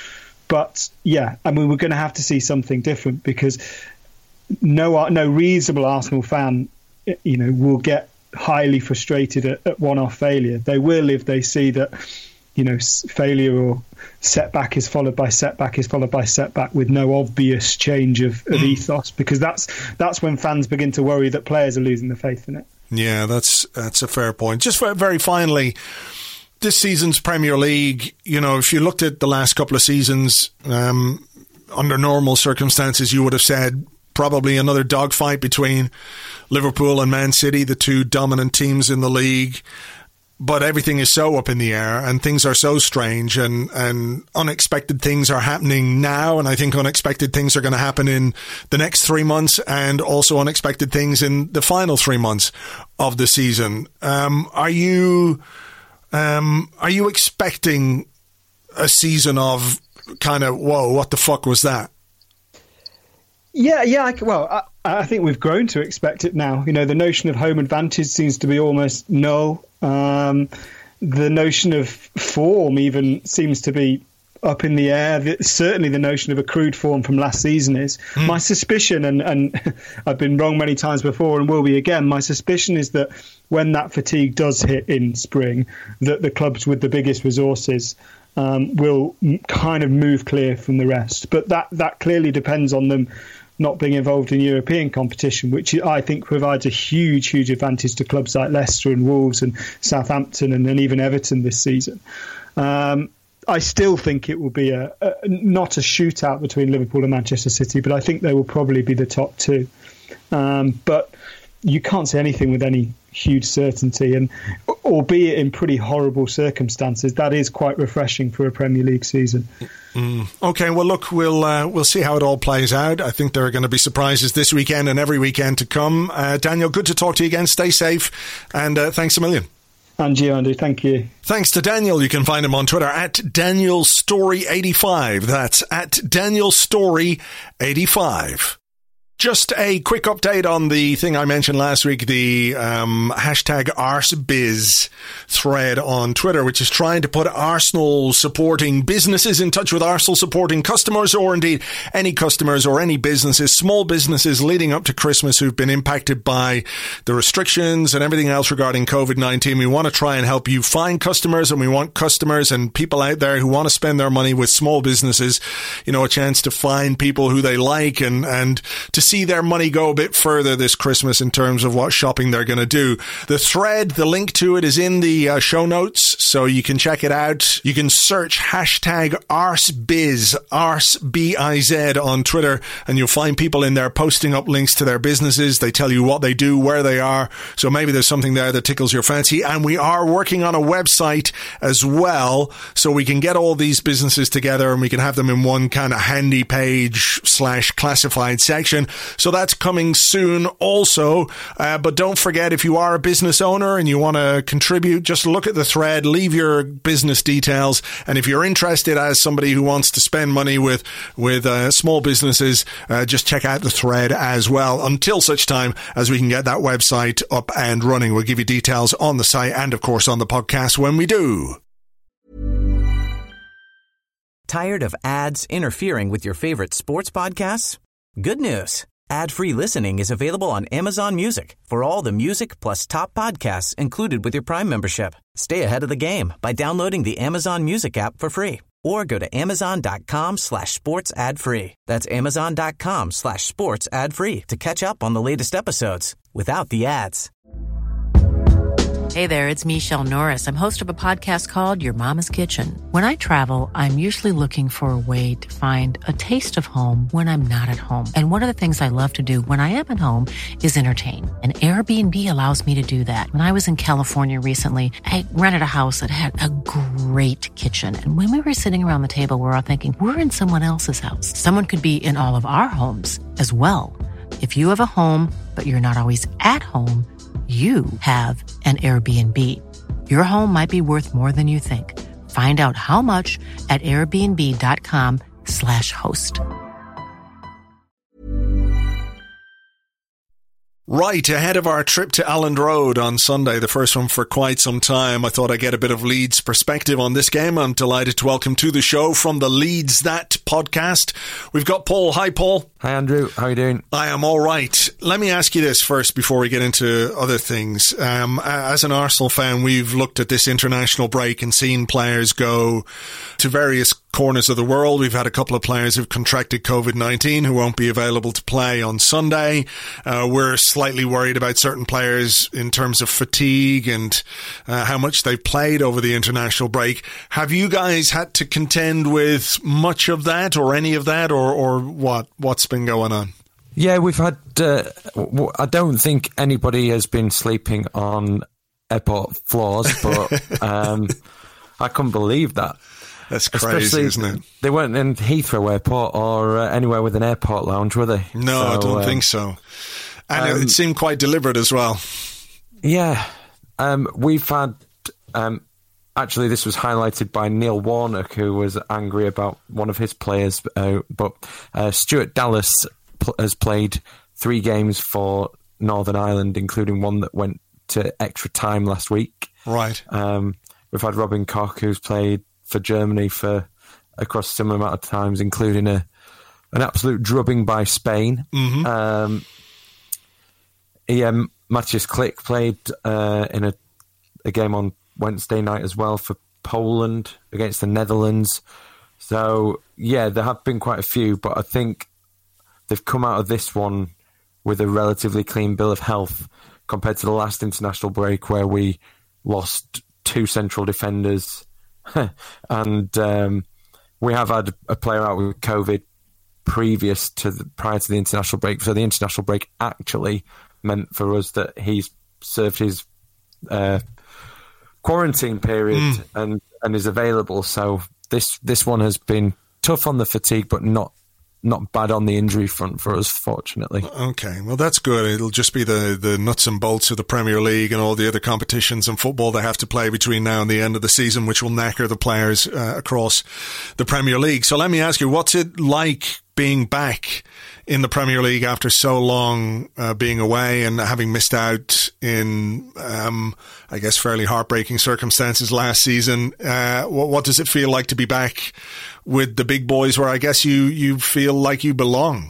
Speaker 3: But yeah, I mean, we're going to have to see something different, because no no reasonable Arsenal fan, you know, will get highly frustrated at, at one-off failure. They will if they see that, you know, failure or setback is followed by setback is followed by setback with no obvious change of, of mm. ethos, because that's that's when fans begin to worry that players are losing their faith in it.
Speaker 2: Yeah, that's that's a fair point. Just for, very finally, this season's Premier League, you know, if you looked at the last couple of seasons, um, under normal circumstances, you would have said probably another dogfight between Liverpool and Man City, the two dominant teams in the league. But everything is so up in the air, and things are so strange, and, and unexpected things are happening now, and I think unexpected things are going to happen in the next three months and also unexpected things in the final three months of the season. Um, are you Um, are you expecting a season of kind of, whoa, what the fuck was that?
Speaker 3: Yeah, yeah. I, well, I, I think we've grown to expect it now. You know, the notion of home advantage seems to be almost null. Um, the notion of form even seems to be up in the air. The, certainly the notion of accrued form from last season is. Mm. My suspicion, and, and I've been wrong many times before and will be again, my suspicion is that when that fatigue does hit in spring, that the clubs with the biggest resources um, will kind of move clear from the rest. But that, that clearly depends on them not being involved in European competition, which I think provides a huge, huge advantage to clubs like Leicester and Wolves and Southampton and, and even Everton this season. Um, I still think it will be a, a not a shootout between Liverpool and Manchester City, but I think they will probably be the top two. Um, but you can't say anything with any huge certainty, and albeit in pretty horrible circumstances, that is quite refreshing for a Premier League season.
Speaker 2: Mm. Okay, well, look, we'll uh, we'll see how it all plays out. I think there are going to be surprises this weekend and every weekend to come. Uh, Daniel, good to talk to you again. Stay safe, and uh, thanks a million.
Speaker 3: And you, Andy, thank you.
Speaker 2: Thanks to Daniel. You can find him on Twitter at Daniel Story eighty-five. That's at Daniel Story eighty-five. Just a quick update on the thing I mentioned last week, the um, hashtag ArseBiz thread on Twitter, which is trying to put Arsenal supporting businesses in touch with Arsenal supporting customers, or indeed any customers or any businesses, small businesses leading up to Christmas who've been impacted by the restrictions and everything else regarding covid nineteen. We want to try and help you find customers, and we want customers and people out there who want to spend their money with small businesses, you know, a chance to find people who they like and, and to see their money go a bit further this Christmas in terms of what shopping they're going to do. The thread, the link to it is in the uh, show notes, so you can check it out. You can search hashtag ArseBiz, Arse B I Z on Twitter, and you'll find people in there posting up links to their businesses. They tell you what they do, where they are, so maybe there's something there that tickles your fancy. And we are working on a website as well, so we can get all these businesses together and we can have them in one kind of handy page slash classified section. So that's coming soon also. Uh, but don't forget, if you are a business owner and you want to contribute, just look at the thread, leave your business details. And if you're interested as somebody who wants to spend money with, with uh, small businesses, uh, just check out the thread as well. Until such time as we can get that website up and running, we'll give you details on the site and, of course, on the podcast when we do.
Speaker 1: Tired of ads interfering with your favorite sports podcasts? Good news. Ad-free listening is available on Amazon Music for all the music plus top podcasts included with your Prime membership. Stay ahead of the game by downloading the Amazon Music app for free or go to amazon.com slash sports ad free. That's amazon.com slash sports ad free to catch up on the latest episodes without the ads.
Speaker 4: Hey there, it's Michelle Norris. I'm host of a podcast called Your Mama's Kitchen. When I travel, I'm usually looking for a way to find a taste of home when I'm not at home. And one of the things I love to do when I am at home is entertain. And Airbnb allows me to do that. When I was in California recently, I rented a house that had a great kitchen. And when we were sitting around the table, we were all thinking, we're in someone else's house. Someone could be in all of our homes as well. If you have a home, but you're not always at home, you have an Airbnb. Your home might be worth more than you think. Find out how much at airbnb.com slash host.
Speaker 2: Right, ahead of our trip to Elland Road on Sunday, the first one for quite some time, I thought I'd get a bit of Leeds perspective on this game. I'm delighted to welcome to the show from the Leeds That podcast, we've got Paul. Hi, Paul.
Speaker 5: Hi, Andrew. How are you doing?
Speaker 2: I am all right. Let me ask you this first before we get into other things. Um, as an Arsenal fan, we've looked at this international break and seen players go to various corners of the world. We've had a couple of players who've contracted covid nineteen who won't be available to play on Sunday. Uh, we're slightly worried about certain players in terms of fatigue and uh, how much they've played over the international break. Have you guys had to contend with much of that or any of that, or, or what? What's been going on?
Speaker 5: Yeah, we've had... Uh, I don't think anybody has been sleeping on airport floors, but um, I couldn't believe that.
Speaker 2: That's crazy,
Speaker 5: Especially,
Speaker 2: isn't it?
Speaker 5: They weren't in Heathrow Airport or uh, anywhere with an airport lounge, were they?
Speaker 2: No,
Speaker 5: so,
Speaker 2: I don't
Speaker 5: um,
Speaker 2: think so. And
Speaker 5: um,
Speaker 2: it seemed quite deliberate as well.
Speaker 5: Yeah. Um, we've had um, actually, this was highlighted by Neil Warnock, who was angry about one of his players. Uh, but uh, Stuart Dallas pl- has played three games for Northern Ireland, including one that went to extra time last week.
Speaker 2: Right.
Speaker 5: Um, we've had Robin Koch, who's played for Germany for across a similar amount of times, including a an absolute drubbing by Spain.
Speaker 2: Mm-hmm.
Speaker 5: Um, yeah, Matthias Klich played uh, in a, a game on Wednesday night as well for Poland against the Netherlands. So, yeah, there have been quite a few, but I think they've come out of this one with a relatively clean bill of health compared to the last international break where we lost two central defenders and um, we have had a player out with COVID previous to the, prior to the international break. So the international break actually meant for us that he's served his uh, quarantine period mm. and, and is available. So this this one has been tough on the fatigue, but not not bad on the injury front for us, fortunately.
Speaker 2: Okay, well, that's good. It'll just be the, the nuts and bolts of the Premier League and all the other competitions and football they have to play between now and the end of the season, which will knacker the players uh, across the Premier League. So let me ask you, what's it like being back in the Premier League after so long uh, being away and having missed out in, um, I guess, fairly heartbreaking circumstances last season? Uh, what, what does it feel like to be back with the big boys where I guess you, you feel like you belong?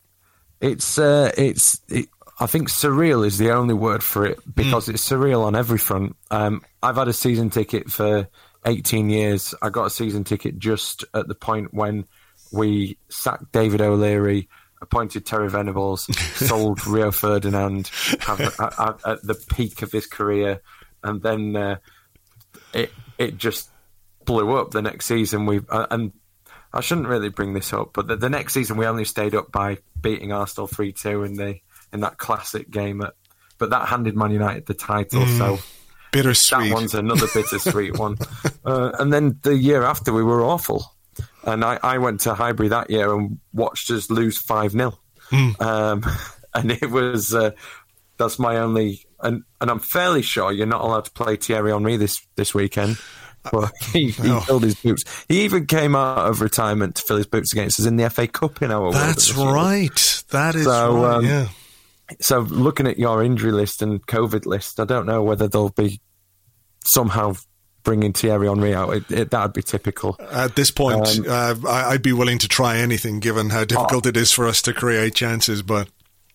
Speaker 5: It's, uh, it's, it, I think surreal is the only word for it because mm. it's surreal on every front. Um, I've had a season ticket for eighteen years. I got a season ticket just at the point when we sacked David O'Leary, appointed Terry Venables, sold Rio Ferdinand have, at, at the peak of his career, and then uh, it it just blew up the next season. We uh, and I shouldn't really bring this up, but the, the next season we only stayed up by beating Arsenal three two in the in that classic game. At, but that handed Man United the title, mm, so
Speaker 2: bittersweet.
Speaker 5: That one's another bittersweet one. Uh, and then the year after we were awful. And I, I went to Highbury that year and watched us lose five nil. Mm. Um, and it was, uh, that's my only, and, and I'm fairly sure you're not allowed to play Thierry Henry this, this weekend. But he, he oh. filled his boots. He even came out of retirement to fill his boots against us in the F A Cup in our
Speaker 2: That's right. That is
Speaker 5: so,
Speaker 2: right,
Speaker 5: um,
Speaker 2: yeah.
Speaker 5: So looking at your injury list and COVID list, I don't know whether they'll be somehow bringing Thierry Henry out. It, it, that'd be typical.
Speaker 2: At this point, um, uh, I'd be willing to try anything given how difficult oh, it is for us to create chances, but...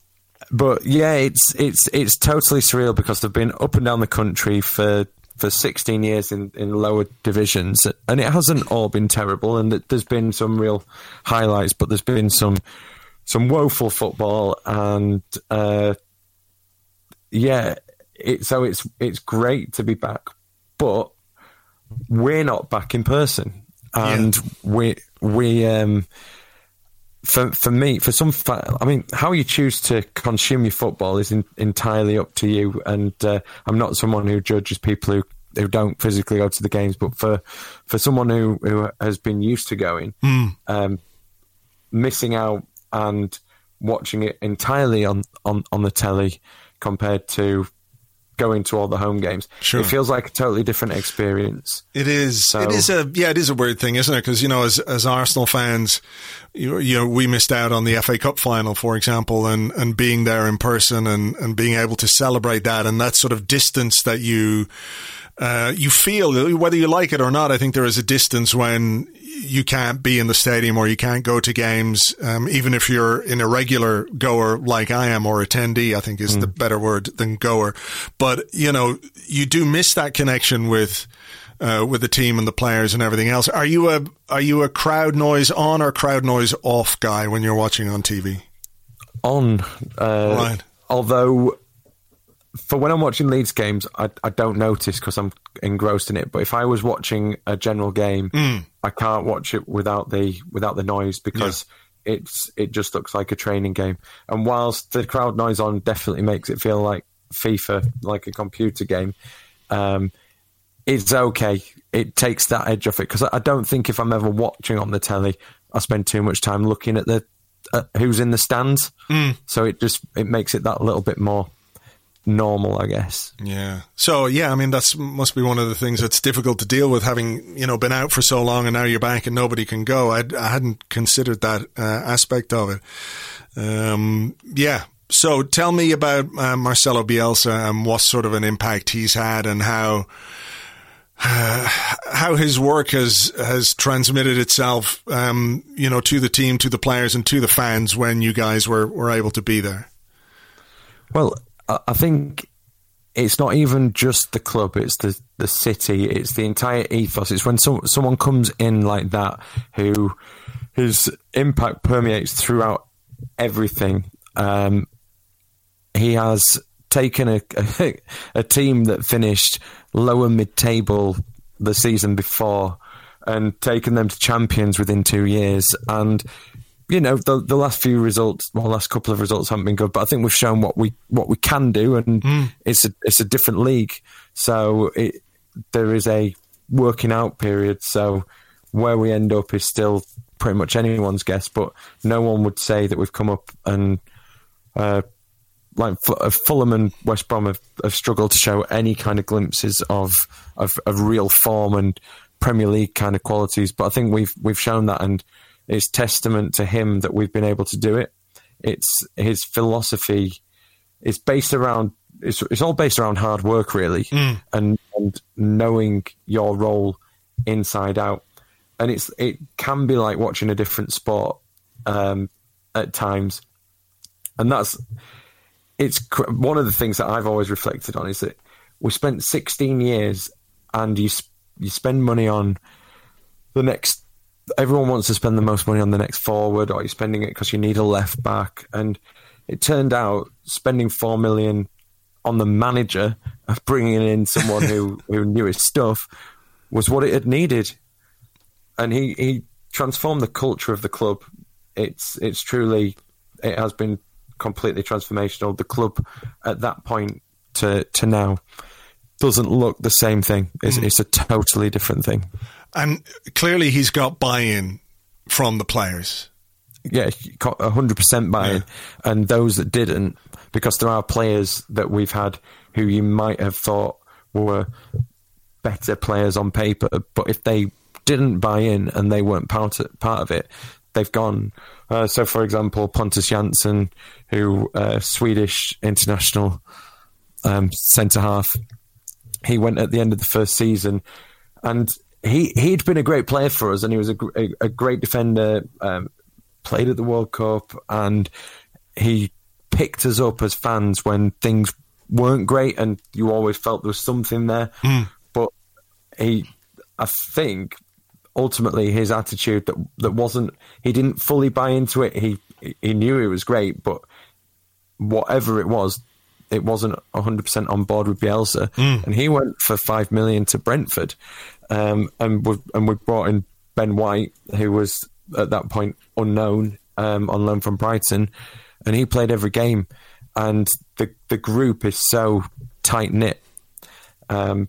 Speaker 5: But yeah, it's it's it's totally surreal because they've been up and down the country for, for sixteen years in, in lower divisions, and it hasn't all been terrible, and there's been some real highlights, but there's been some some woeful football, and uh, yeah, it, so it's it's great to be back, but we're not back in person, and yeah. we we um for for me for some fa- I mean how you choose to consume your football is in, entirely up to you, and uh, I'm not someone who judges people who, who don't physically go to the games, but for for someone who, who has been used to going, mm. um, missing out and watching it entirely on, on, on the telly compared to going to all the home games. Sure. It feels like a totally different experience.
Speaker 2: It is. So, it is a yeah. It is a weird thing, isn't it? Because you know, as as Arsenal fans, you, you know, we missed out on the F A Cup final, for example, and, and being there in person and, and being able to celebrate that and that sort of distance that you uh, you feel, whether you like it or not. I think there is a distance when you can't be in the stadium or you can't go to games, um, even if you're an irregular goer like I am, or attendee, I think is mm. the better word than goer. But, you know, you do miss that connection with uh, with the team and the players and everything else. Are you a are you a crowd noise on or crowd noise off guy when you're watching on T V?
Speaker 5: On. Uh,
Speaker 2: right.
Speaker 5: Although, for when I'm watching Leeds games, I, I don't notice because I'm engrossed in it. But if I was watching a general game, mm. I can't watch it without the without the noise because yeah. it's it just looks like a training game. And whilst the crowd noise on definitely makes it feel like FIFA, like a computer game, um, it's okay. It takes that edge off it because I don't think if I'm ever watching on the telly, I spend too much time looking at the uh, who's in the stands. Mm. So it just it makes it that little bit more normal, I guess.
Speaker 2: Yeah. So, yeah, I mean, that's must be one of the things that's difficult to deal with, having, you know, been out for so long and now you're back and nobody can go. I'd, I hadn't considered that uh, aspect of it. Um, yeah. So tell me about uh, Marcelo Bielsa and what sort of an impact he's had and how uh, how his work has has transmitted itself, um, you know, to the team, to the players and to the fans when you guys were, were able to be there.
Speaker 5: Well, I think it's not even just the club, it's the, the city, it's the entire ethos. It's when some, someone comes in like that who whose impact permeates throughout everything. Um, he has taken a, a, a team that finished lower mid-table the season before and taken them to champions within two years. And you know, the the last few results, well, last couple of results haven't been good, but I think we've shown what we what we can do, and mm. it's a it's a different league. So it, there is a working out period. So where we end up is still pretty much anyone's guess, but no one would say that we've come up and uh, like Fulham and West Brom have, have struggled to show any kind of glimpses of, of of real form and Premier League kind of qualities. But I think we've we've shown that, and it's testament to him that we've been able to do it. It's his philosophy is based around, it's, it's all based around hard work, really, mm. and, and knowing your role inside out. And it's it can be like watching a different sport um, at times. And that's, it's one of the things that I've always reflected on is that we spent sixteen years and you you spend money on the next. Everyone wants to spend the most money on the next forward, or you're spending it because you need a left back. And it turned out spending four million on the manager, bringing in someone who, who knew his stuff, was what it had needed. And he, he transformed the culture of the club. It's it's truly, it has been completely transformational. The club at that point to to now doesn't look the same thing. It's, mm. it's a totally different thing.
Speaker 2: And clearly he's got buy-in from the players.
Speaker 5: Yeah, one hundred percent buy-in. Yeah. And those that didn't, because there are players that we've had who you might have thought were better players on paper, but if they didn't buy in and they weren't part of, part of it, they've gone. Uh, so, for example, Pontus Jansson, who uh, Swedish international um, centre-half, he went at the end of the first season, and he, he'd been a great player for us, and he was a, a, a great defender, um, played at the World Cup, and he picked us up as fans when things weren't great, and you always felt there was something there. Mm. But he, I think, ultimately his attitude that that wasn't, he didn't fully buy into it. He he knew he was great, but whatever it was, it wasn't one hundred percent on board with Bielsa. Mm. And he went for five million to Brentford. Um, and, we, and we brought in Ben White, who was at that point unknown, um, on loan from Brighton. And he played every game. And the, the group is so tight-knit. Um,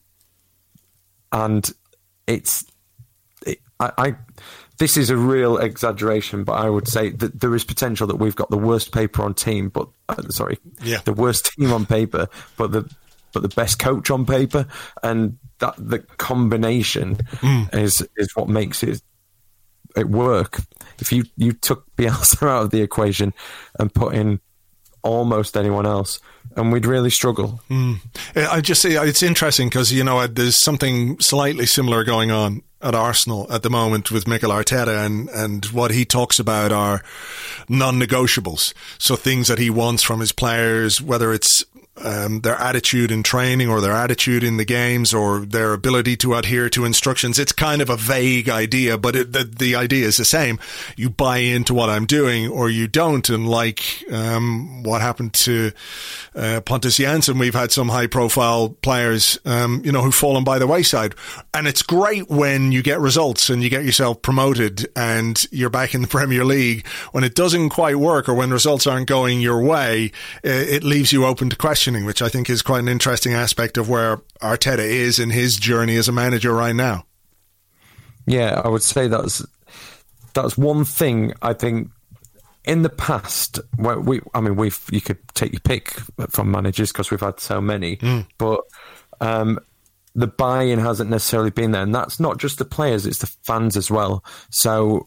Speaker 5: and it's... It, I, I this is a real exaggeration, but I would say that there is potential that we've got the worst paper on team, but uh, sorry, yeah. the worst team on paper, but the but the best coach on paper, and that the combination mm. is is what makes it it work. If you, you took Bielsa out of the equation and put in almost anyone else, and we'd really struggle.
Speaker 2: Mm. I just say it's interesting because, you know, there's something slightly similar going on at Arsenal at the moment with Mikel Arteta, and, and what he talks about are non-negotiables. So things that he wants from his players, whether it's um, their attitude in training or their attitude in the games or their ability to adhere to instructions. It's kind of a vague idea, but it, the, the idea is the same. You buy into what I'm doing or you don't. And like um, what happened to uh, Pontus Jansson, we've had some high-profile players, um, you know, who've fallen by the wayside. And it's great when you get results and you get yourself promoted and you're back in the Premier League. When it doesn't quite work or when results aren't going your way, it leaves you open to questioning, which I think is quite an interesting aspect of where Arteta is in his journey as a manager right now.
Speaker 5: Yeah, I would say that's that's one thing I think in the past, where we, I mean, we've you could take your pick from managers because we've had so many, mm. but um, the buy-in hasn't necessarily been there, and that's not just the players; it's the fans as well. So,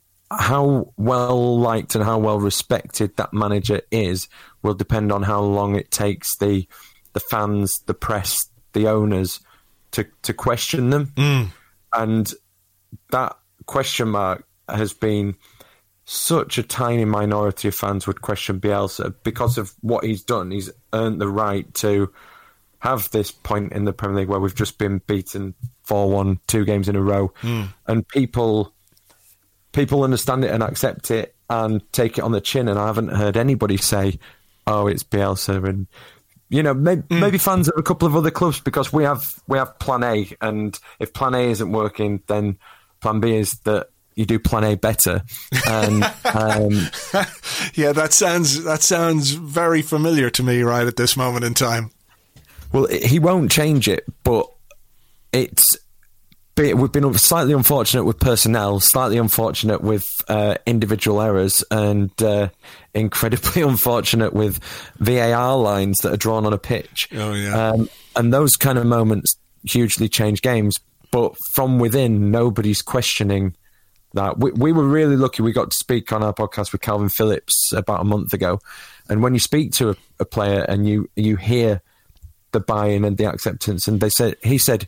Speaker 5: how well liked and how well respected that manager is will depend on how long it takes the the fans, the press, the owners to to question them,
Speaker 2: mm.
Speaker 5: and that question mark has been. Such a tiny minority of fans would question Bielsa because of what he's done. He's earned the right to have this point in the Premier League where we've just been beaten four one, two games in a row.
Speaker 2: Mm.
Speaker 5: And people people understand it and accept it and take it on the chin. And I haven't heard anybody say, oh, it's Bielsa. And, you know, maybe, mm. maybe fans of a couple of other clubs because we have we have plan A. And if plan A isn't working, then plan B is that you do plan A better. And, um,
Speaker 2: yeah, that sounds that sounds very familiar to me right at this moment in time.
Speaker 5: Well, he won't change it, but it's we've been slightly unfortunate with personnel, slightly unfortunate with uh, individual errors, and uh, incredibly unfortunate with V A R lines that are drawn on a pitch.
Speaker 2: Oh yeah,
Speaker 5: um, and those kind of moments hugely change games. But from within, nobody's questioning that. We, we were really lucky. We got to speak on our podcast with Calvin Phillips about a month ago. And when you speak to a, a player and you, you hear the buy-in and the acceptance, and they said, he said,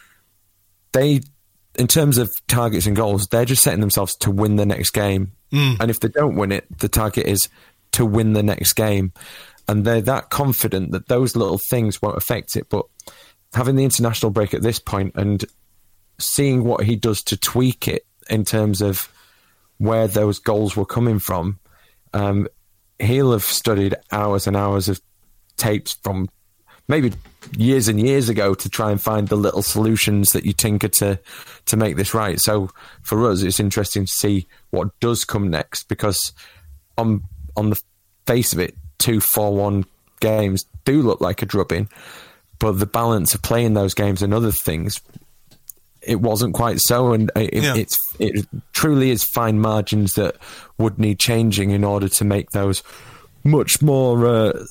Speaker 5: they, in terms of targets and goals, they're just setting themselves to win the next game.
Speaker 2: Mm.
Speaker 5: And if they don't win it, the target is to win the next game. And they're that confident that those little things won't affect it. But having the international break at this point and seeing what he does to tweak it, in terms of where those goals were coming from, um, he'll have studied hours and hours of tapes from maybe years and years ago to try and find the little solutions that you tinker to to make this right. So for us, it's interesting to see what does come next, because on on the face of it, two four one games do look like a drubbing, but the balance of playing those games and other things, it wasn't quite so, and it, yeah. it's it truly is fine margins that would need changing in order to make those much more uh,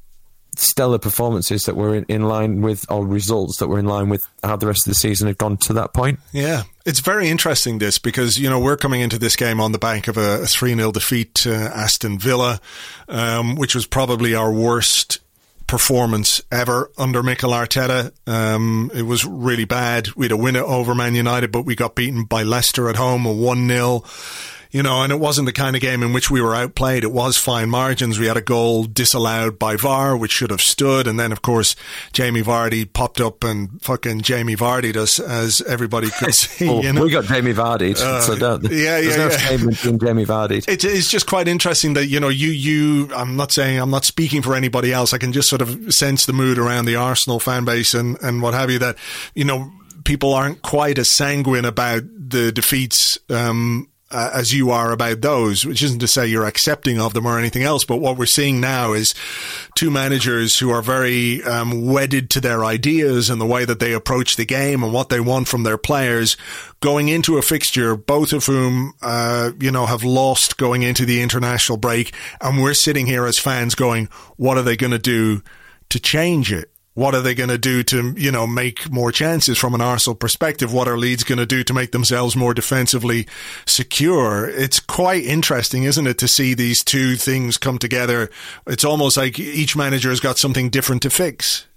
Speaker 5: stellar performances that were in, in line with, or results that were in line with how the rest of the season had gone to that point.
Speaker 2: Yeah, it's very interesting this, because, you know, we're coming into this game on the back of a three nil defeat to Aston Villa, um, which was probably our worst performance ever under Mikel Arteta. Um, it was really bad. We had a win over Man United, but we got beaten by Leicester at home, a one nil. You know, and it wasn't the kind of game in which we were outplayed. It was fine margins. We had a goal disallowed by V A R, which should have stood. And then, of course, Jamie Vardy popped up and fucking Jamie Vardy'd us, as everybody could see.
Speaker 5: Oh,
Speaker 2: you know?
Speaker 5: We got Jamie Vardy'd. Uh, so don't,
Speaker 2: yeah, yeah,
Speaker 5: there's no
Speaker 2: yeah.
Speaker 5: shame in being Jamie Vardy'd.
Speaker 2: It, it's just quite interesting that, you know, you, you, I'm not saying, I'm not speaking for anybody else. I can just sort of sense the mood around the Arsenal fan base and, and what have you, that, you know, people aren't quite as sanguine about the defeats, um, Uh, as you are about those, which isn't to say you're accepting of them or anything else, but what we're seeing now is two managers who are very um, wedded to their ideas and the way that they approach the game and what they want from their players going into a fixture, both of whom, uh, you know, have lost going into the international break. And we're sitting here as fans going, what are they going to do to change it? What are they going to do to, you know, make more chances from an Arsenal perspective? What are Leeds going to do to make themselves more defensively secure? It's quite interesting, isn't it, to see these two things come together. It's almost like each manager has got something different to fix.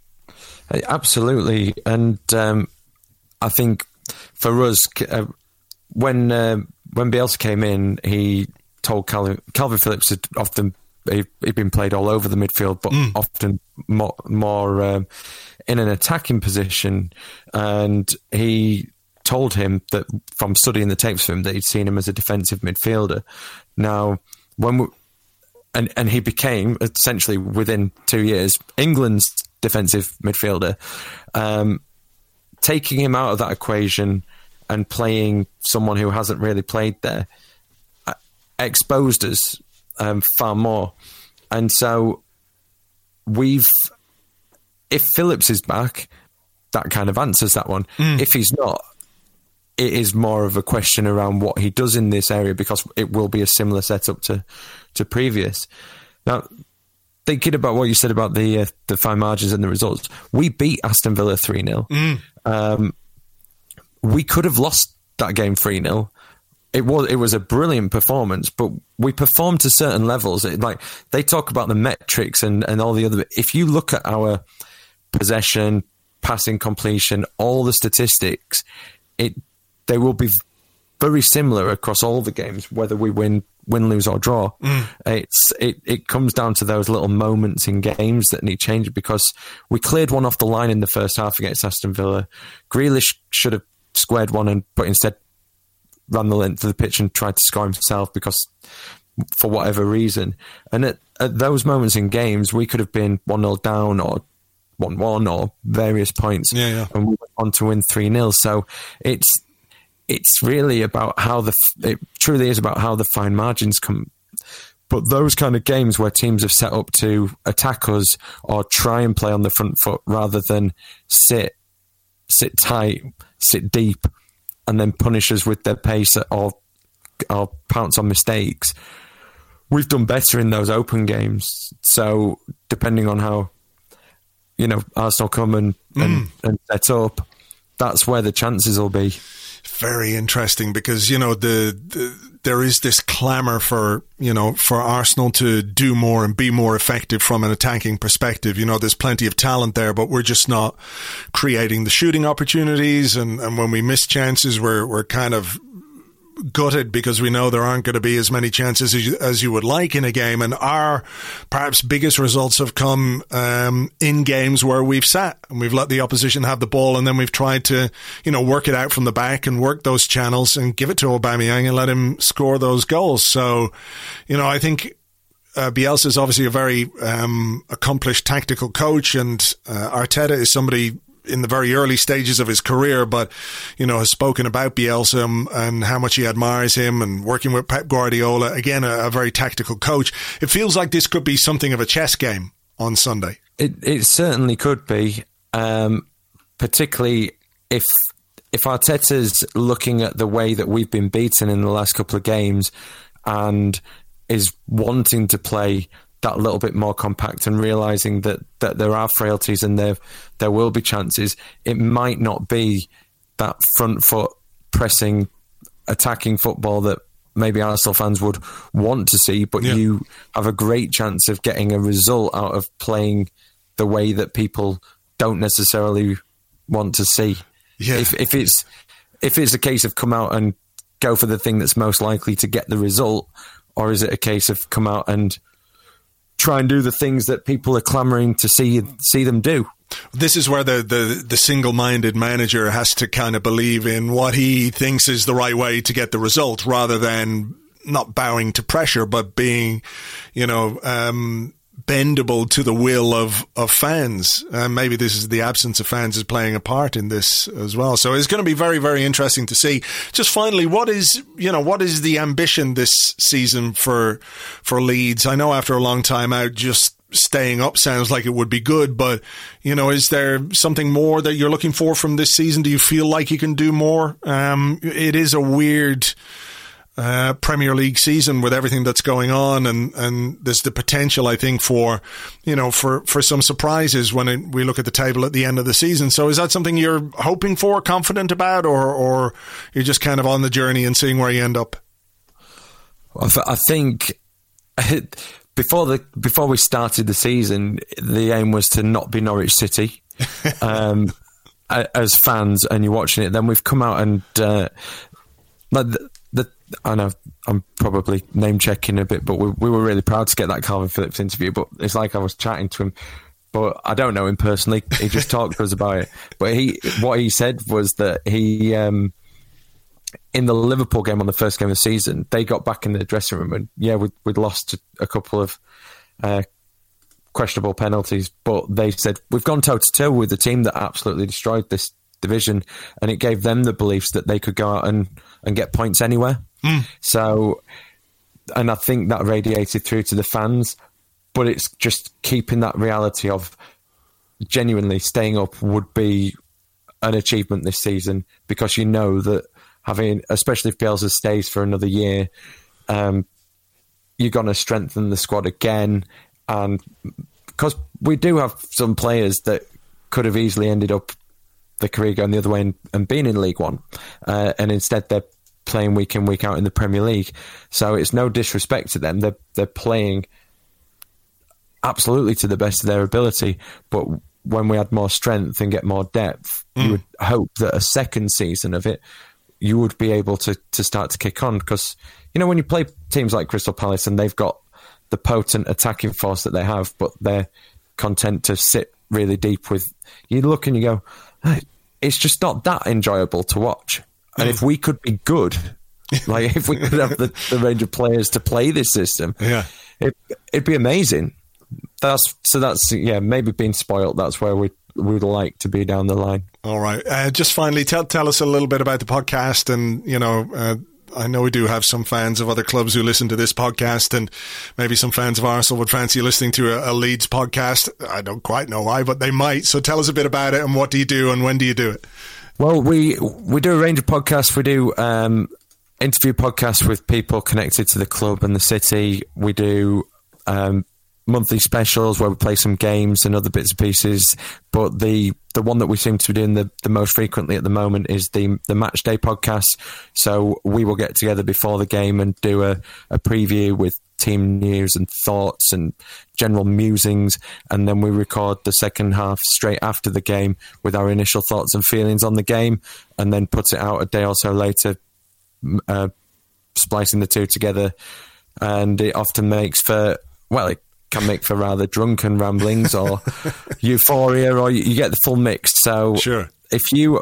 Speaker 5: Absolutely. And um, I think for us, uh, when uh, when Bielsa came in, he told Calvin, Calvin Phillips had often he'd been played all over the midfield, but mm. often more, more um, in an attacking position. And he told him that from studying the tapes of him that he'd seen him as a defensive midfielder. Now, when we, and and he became essentially within two years England's defensive midfielder. Um, taking him out of that equation and playing someone who hasn't really played there uh, exposed us Um, far more. And so we've, if Phillips is back, that kind of answers that one.
Speaker 2: Mm.
Speaker 5: If he's not, it is more of a question around what he does in this area, because it will be a similar setup to, to previous. Now, thinking about what you said about the uh, the fine margins and the results, we beat Aston Villa three nil. Mm. Um, we could have lost that game three nil. It was it was a brilliant performance, but we performed to certain levels. It, like they talk about the metrics and, and all the other. If you look at our possession, passing completion, all the statistics, it they will be very similar across all the games, whether we win, win, lose or draw. Mm. It's it, it comes down to those little moments in games that need changing, because we cleared one off the line in the first half against Aston Villa. Grealish should have squared one, and but instead ran the length of the pitch and tried to score himself, because for whatever reason. And at, at those moments in games, we could have been one nil down or one one or various points,
Speaker 2: yeah, yeah.
Speaker 5: and we went on to win three nil. So it's it's really about how the it truly is about how the fine margins come. But those kind of games where teams have set up to attack us or try and play on the front foot rather than sit sit tight, sit deep, and then punish us with their pace or or pounce on mistakes, we've done better in those open games. So depending on how, you know, Arsenal come and, mm. and, and set up, that's where the chances will be.
Speaker 2: Very interesting, because, you know, the, the there is this clamour for, you know, for Arsenal to do more and be more effective from an attacking perspective. You know, there's plenty of talent there, but we're just not creating the shooting opportunities. And, and when we miss chances, we're we're kind of gutted, because we know there aren't going to be as many chances as you, as you would like in a game. And our perhaps biggest results have come um, in games where we've sat and we've let the opposition have the ball, and then we've tried to, you know, work it out from the back and work those channels and give it to Aubameyang and let him score those goals. So, you know, I think uh, Bielsa is obviously a very um, accomplished tactical coach, and uh, Arteta is somebody in the very early stages of his career, but, you know, has spoken about Bielsa and how much he admires him, and working with Pep Guardiola, again, a, a very tactical coach. It feels like this could be something of a chess game on Sunday.
Speaker 5: It, it certainly could be, um, particularly if if Arteta's looking at the way that we've been beaten in the last couple of games and is wanting to play that little bit more compact and realising that, that there are frailties and there there will be chances. It might not be that front foot pressing, attacking football that maybe Arsenal fans would want to see, but yeah. you have a great chance of getting a result out of playing the way that people don't necessarily want to see.
Speaker 2: Yeah.
Speaker 5: If, if it's if it's a case of come out and go for the thing that's most likely to get the result, or is it a case of come out and try and do the things that people are clamouring to see see them do?
Speaker 2: This is where the, the, the single-minded manager has to kind of believe in what he thinks is the right way to get the result, rather than not bowing to pressure, but being, you know, um, bendable to the will of, of fans. And maybe this is the absence of fans is playing a part in this as well. So it's going to be very, very interesting to see. Just finally, what is, you know, what is the ambition this season for, for Leeds? I know after a long time out, just staying up sounds like it would be good, but, you know, is there something more that you're looking for from this season? Do you feel like you can do more? Um, it is a weird Uh, Premier League season with everything that's going on, and, and there's the potential, I think, for, you know, for, for some surprises when it, we look at the table at the end of the season. So is that something you're hoping for, confident about, or, or you're just kind of on the journey and seeing where you end up?
Speaker 5: I think before the before we started the season, the aim was to not be Norwich City um, as fans, and you're watching it. Then we've come out and uh, the, the I know I'm probably name checking a bit, but we, we were really proud to get that Calvin Phillips interview. But it's like I was chatting to him, but I don't know him personally. He just talked to us about it. But he, what he said was that he, um, in the Liverpool game on the first game of the season, they got back in the dressing room, and yeah, we'd, we'd lost a couple of uh, questionable penalties, but they said we've gone toe to toe with the team that absolutely destroyed this division, and it gave them the beliefs that they could go out and, and get points anywhere. Mm. So, and I think that radiated through to the fans, but it's just keeping that reality of genuinely staying up would be an achievement this season, because you know that having, especially if Bielsa stays for another year, um, you're going to strengthen the squad again. And because we do have some players that could have easily ended up the career going the other way and, and being in League One, uh, and instead they're playing week in, week out in the Premier League. So it's no disrespect to them. They're, they're playing absolutely to the best of their ability. But when we add more strength and get more depth, mm. you would hope that a second season of it, you would be able to, to start to kick on. Because, you know, when you play teams like Crystal Palace and they've got the potent attacking force that they have, but they're content to sit really deep with, you look and you go, hey, it's just not that enjoyable to watch. And if we could be good, like if we could have the, the range of players to play this system,
Speaker 2: yeah,
Speaker 5: it, it'd be amazing. That's so. That's yeah. Maybe being spoiled. That's where we we would like to be down the line.
Speaker 2: All right. Uh, just finally, tell tell us a little bit about the podcast, and you know, uh, I know we do have some fans of other clubs who listen to this podcast, and maybe some fans of Arsenal would fancy listening to a, a Leeds podcast. I don't quite know why, but they might. So tell us a bit about it, and what do you do, and when do you do it?
Speaker 5: Well, we we do a range of podcasts. We do um, interview podcasts with people connected to the club and the city. We do um, monthly specials where we play some games and other bits and pieces. But the the one that we seem to be doing the, the most frequently at the moment is the the Match Day podcast. So we will get together before the game and do a, a preview with team news and thoughts and general musings, and then we record the second half straight after the game with our initial thoughts and feelings on the game, and then put it out a day or so later, uh, splicing the two together. And it often makes for, well, it can make for rather drunken ramblings or euphoria, or you, you get the full mix. So
Speaker 2: sure.
Speaker 5: if you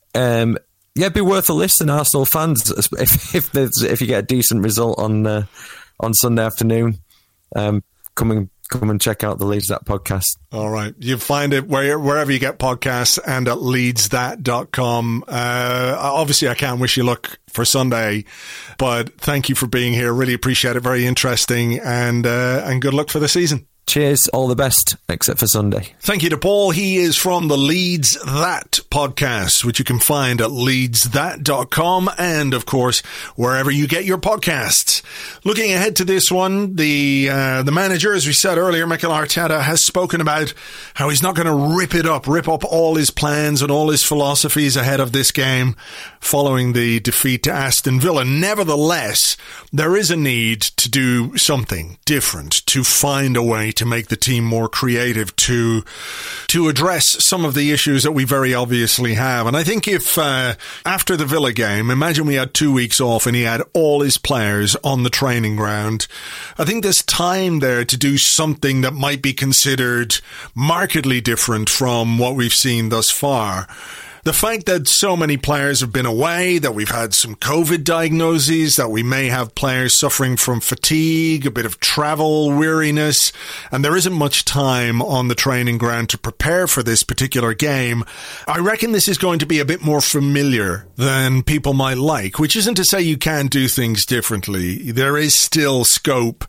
Speaker 5: um yeah it'd be worth a listen, Arsenal fans, if if there's if you get a decent result on uh, on Sunday afternoon, um, come and come and check out the Leeds That podcast.
Speaker 2: All right. You find it where, wherever you get podcasts and at leeds that dot com. Uh, obviously, I can't wish you luck for Sunday, but thank you for being here. Really appreciate it. Very interesting, and uh, and good luck for the season.
Speaker 5: Cheers. All the best, except for Sunday.
Speaker 2: Thank you to Paul. He is from the Leeds That podcast, which you can find at leeds that dot com and, of course, wherever you get your podcasts. Looking ahead to this one, the uh, the manager, as we said earlier, Mikel Arteta, has spoken about how he's not going to rip it up, rip up all his plans and all his philosophies ahead of this game following the defeat to Aston Villa. Nevertheless, there is a need to do something different, to find a way to make the team more creative, to to address some of the issues that we very obviously have. And I think if uh, after the Villa game, imagine we had two weeks off and he had all his players on the training ground, I think there's time there to do something that might be considered markedly different from what we've seen thus far. The fact that so many players have been away, that we've had some COVID diagnoses, that we may have players suffering from fatigue, a bit of travel weariness, and there isn't much time on the training ground to prepare for this particular game, I reckon this is going to be a bit more familiar than people might like, which isn't to say you can't do things differently. There is still scope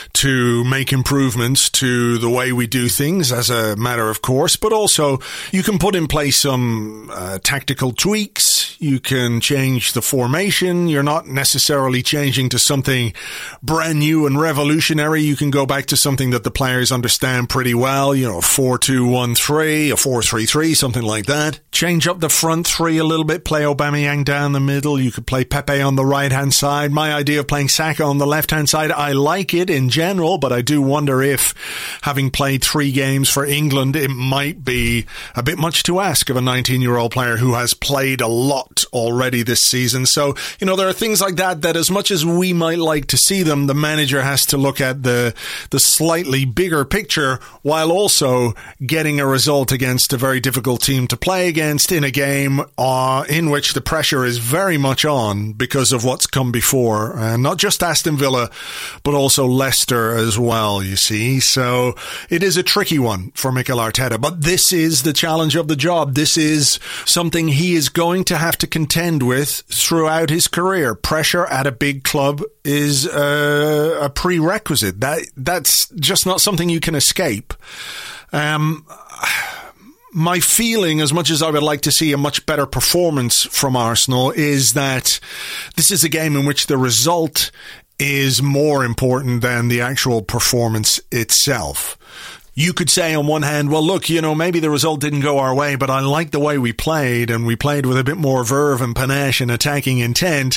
Speaker 2: to make improvements to the way we do things as a matter of course, but also you can put in place some uh, Uh, tactical tweaks. You can change the formation. You're not necessarily changing to something brand new and revolutionary. You can go back to something that the players understand pretty well, you know, four two one three, a four three three, something like that. Change up the front three a little bit, play Aubameyang down the middle. You could play Pepe on the right-hand side. My idea of playing Saka on the left-hand side, I like it in general, but I do wonder if, having played three games for England, it might be a bit much to ask of a nineteen-year-old player who has played a lot already this season. So, you know, there are things like that that as much as we might like to see them, the manager has to look at the the slightly bigger picture while also getting a result against a very difficult team to play against in a game uh, in which the pressure is very much on because of what's come before. Uh, not just Aston Villa, but also Leicester as well, you see. So it is a tricky one for Mikel Arteta, but this is the challenge of the job. This is something he is going to have to contend with throughout his career. Pressure at a big club is uh, a prerequisite. That that's just not something you can escape. Um, my feeling, as much as I would like to see a much better performance from Arsenal, is that this is a game in which the result is more important than the actual performance itself. You could say on one hand, well, look, you know, maybe the result didn't go our way, but I like the way we played, and we played with a bit more verve and panache and attacking intent.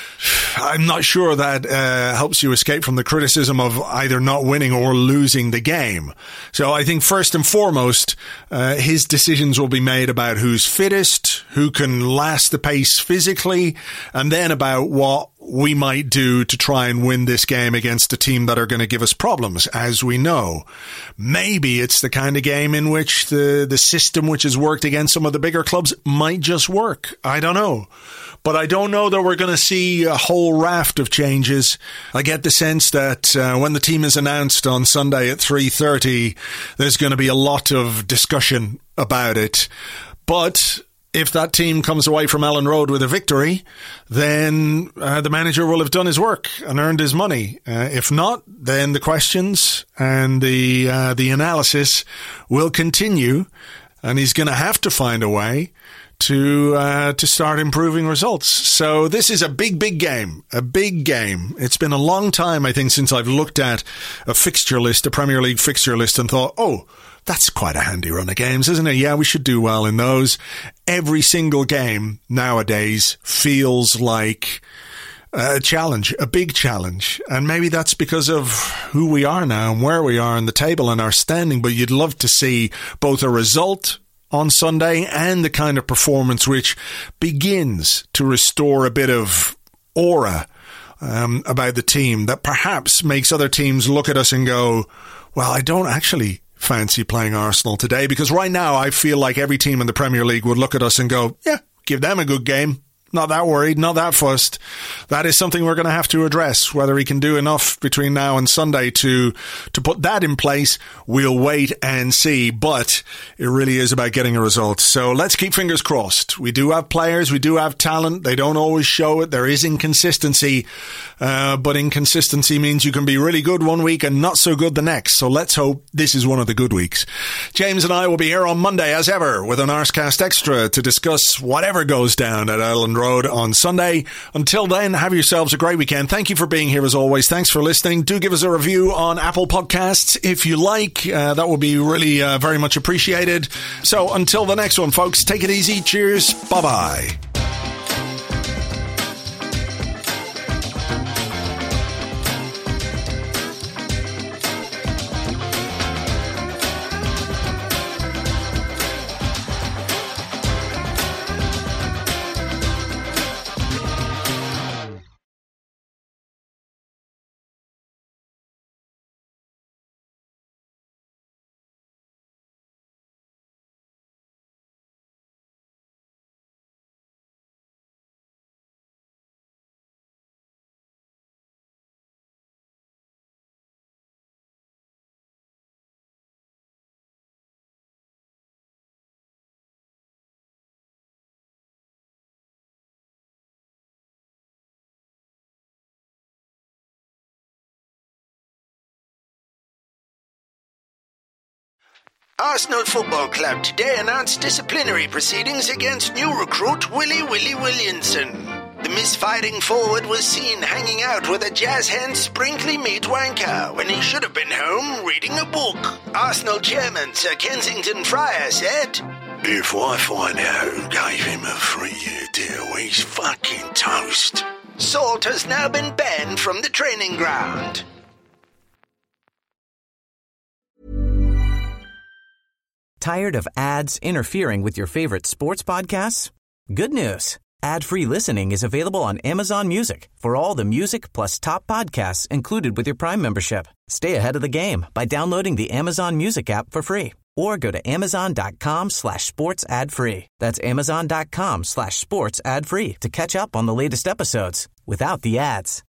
Speaker 2: I'm not sure that uh, helps you escape from the criticism of either not winning or losing the game. So I think first and foremost, uh, his decisions will be made about who's fittest, who can last the pace physically, and then about what we might do to try and win this game against a team that are going to give us problems, as we know. Maybe it's the kind of game in which the, the system which has worked against some of the bigger clubs might just work. I don't know. But I don't know that we're going to see a whole raft of changes. I get the sense that uh, when the team is announced on Sunday at three thirty, there's going to be a lot of discussion about it. But if that team comes away from Ellen Road with a victory, then uh, the manager will have done his work and earned his money. Uh, if not, then the questions and the uh, the analysis will continue, and he's going to have to find a way to uh, to start improving results. So this is a big, big game, a big game. It's been a long time, I think, since I've looked at a fixture list, a Premier League fixture list, and thought, oh, that's quite a handy run of games, isn't it? Yeah, we should do well in those. Every single game nowadays feels like a challenge, a big challenge. And maybe that's because of who we are now and where we are in the table and our standing. But you'd love to see both a result on Sunday and the kind of performance which begins to restore a bit of aura um, about the team that perhaps makes other teams look at us and go, well, I don't actually fancy playing Arsenal today, because right now I feel like every team in the Premier League would look at us and go, yeah, give them a good game. Not that worried, not that fussed. That is something we're going to have to address. Whether he can do enough between now and Sunday to to put that in place, we'll wait and see. But it really is about getting a result. So let's keep fingers crossed. We do have players, we do have talent. They don't always show it. There is inconsistency. Uh, but inconsistency means you can be really good one week and not so good the next. So let's hope this is one of the good weeks. James and I will be here on Monday, as ever, with an Arscast Extra to discuss whatever goes down at Ellen Road on Sunday. Until then, have yourselves a great weekend. Thank you for being here as always. Thanks for listening. Do give us a review on Apple Podcasts if you like. Uh, that would be really uh, very much appreciated. So until the next one, folks, take it easy. Cheers. Bye-bye.
Speaker 6: Arsenal Football Club today announced disciplinary proceedings against new recruit Willie Willie Williamson. The misfiring forward was seen hanging out with a jazz hand sprinkly meat wanker when he should have been home reading a book. Arsenal chairman Sir Kensington Fryer said, "If I find out who gave him a three-year deal, he's fucking toast." Salt has now been banned from the training ground.
Speaker 1: Tired of ads interfering with your favorite sports podcasts? Good news. Ad-free listening is available on Amazon Music for all the music plus top podcasts included with your Prime membership. Stay ahead of the game by downloading the Amazon Music app for free or go to amazon.com slash sports ad free. That's amazon.com slash sports ad free to catch up on the latest episodes without the ads.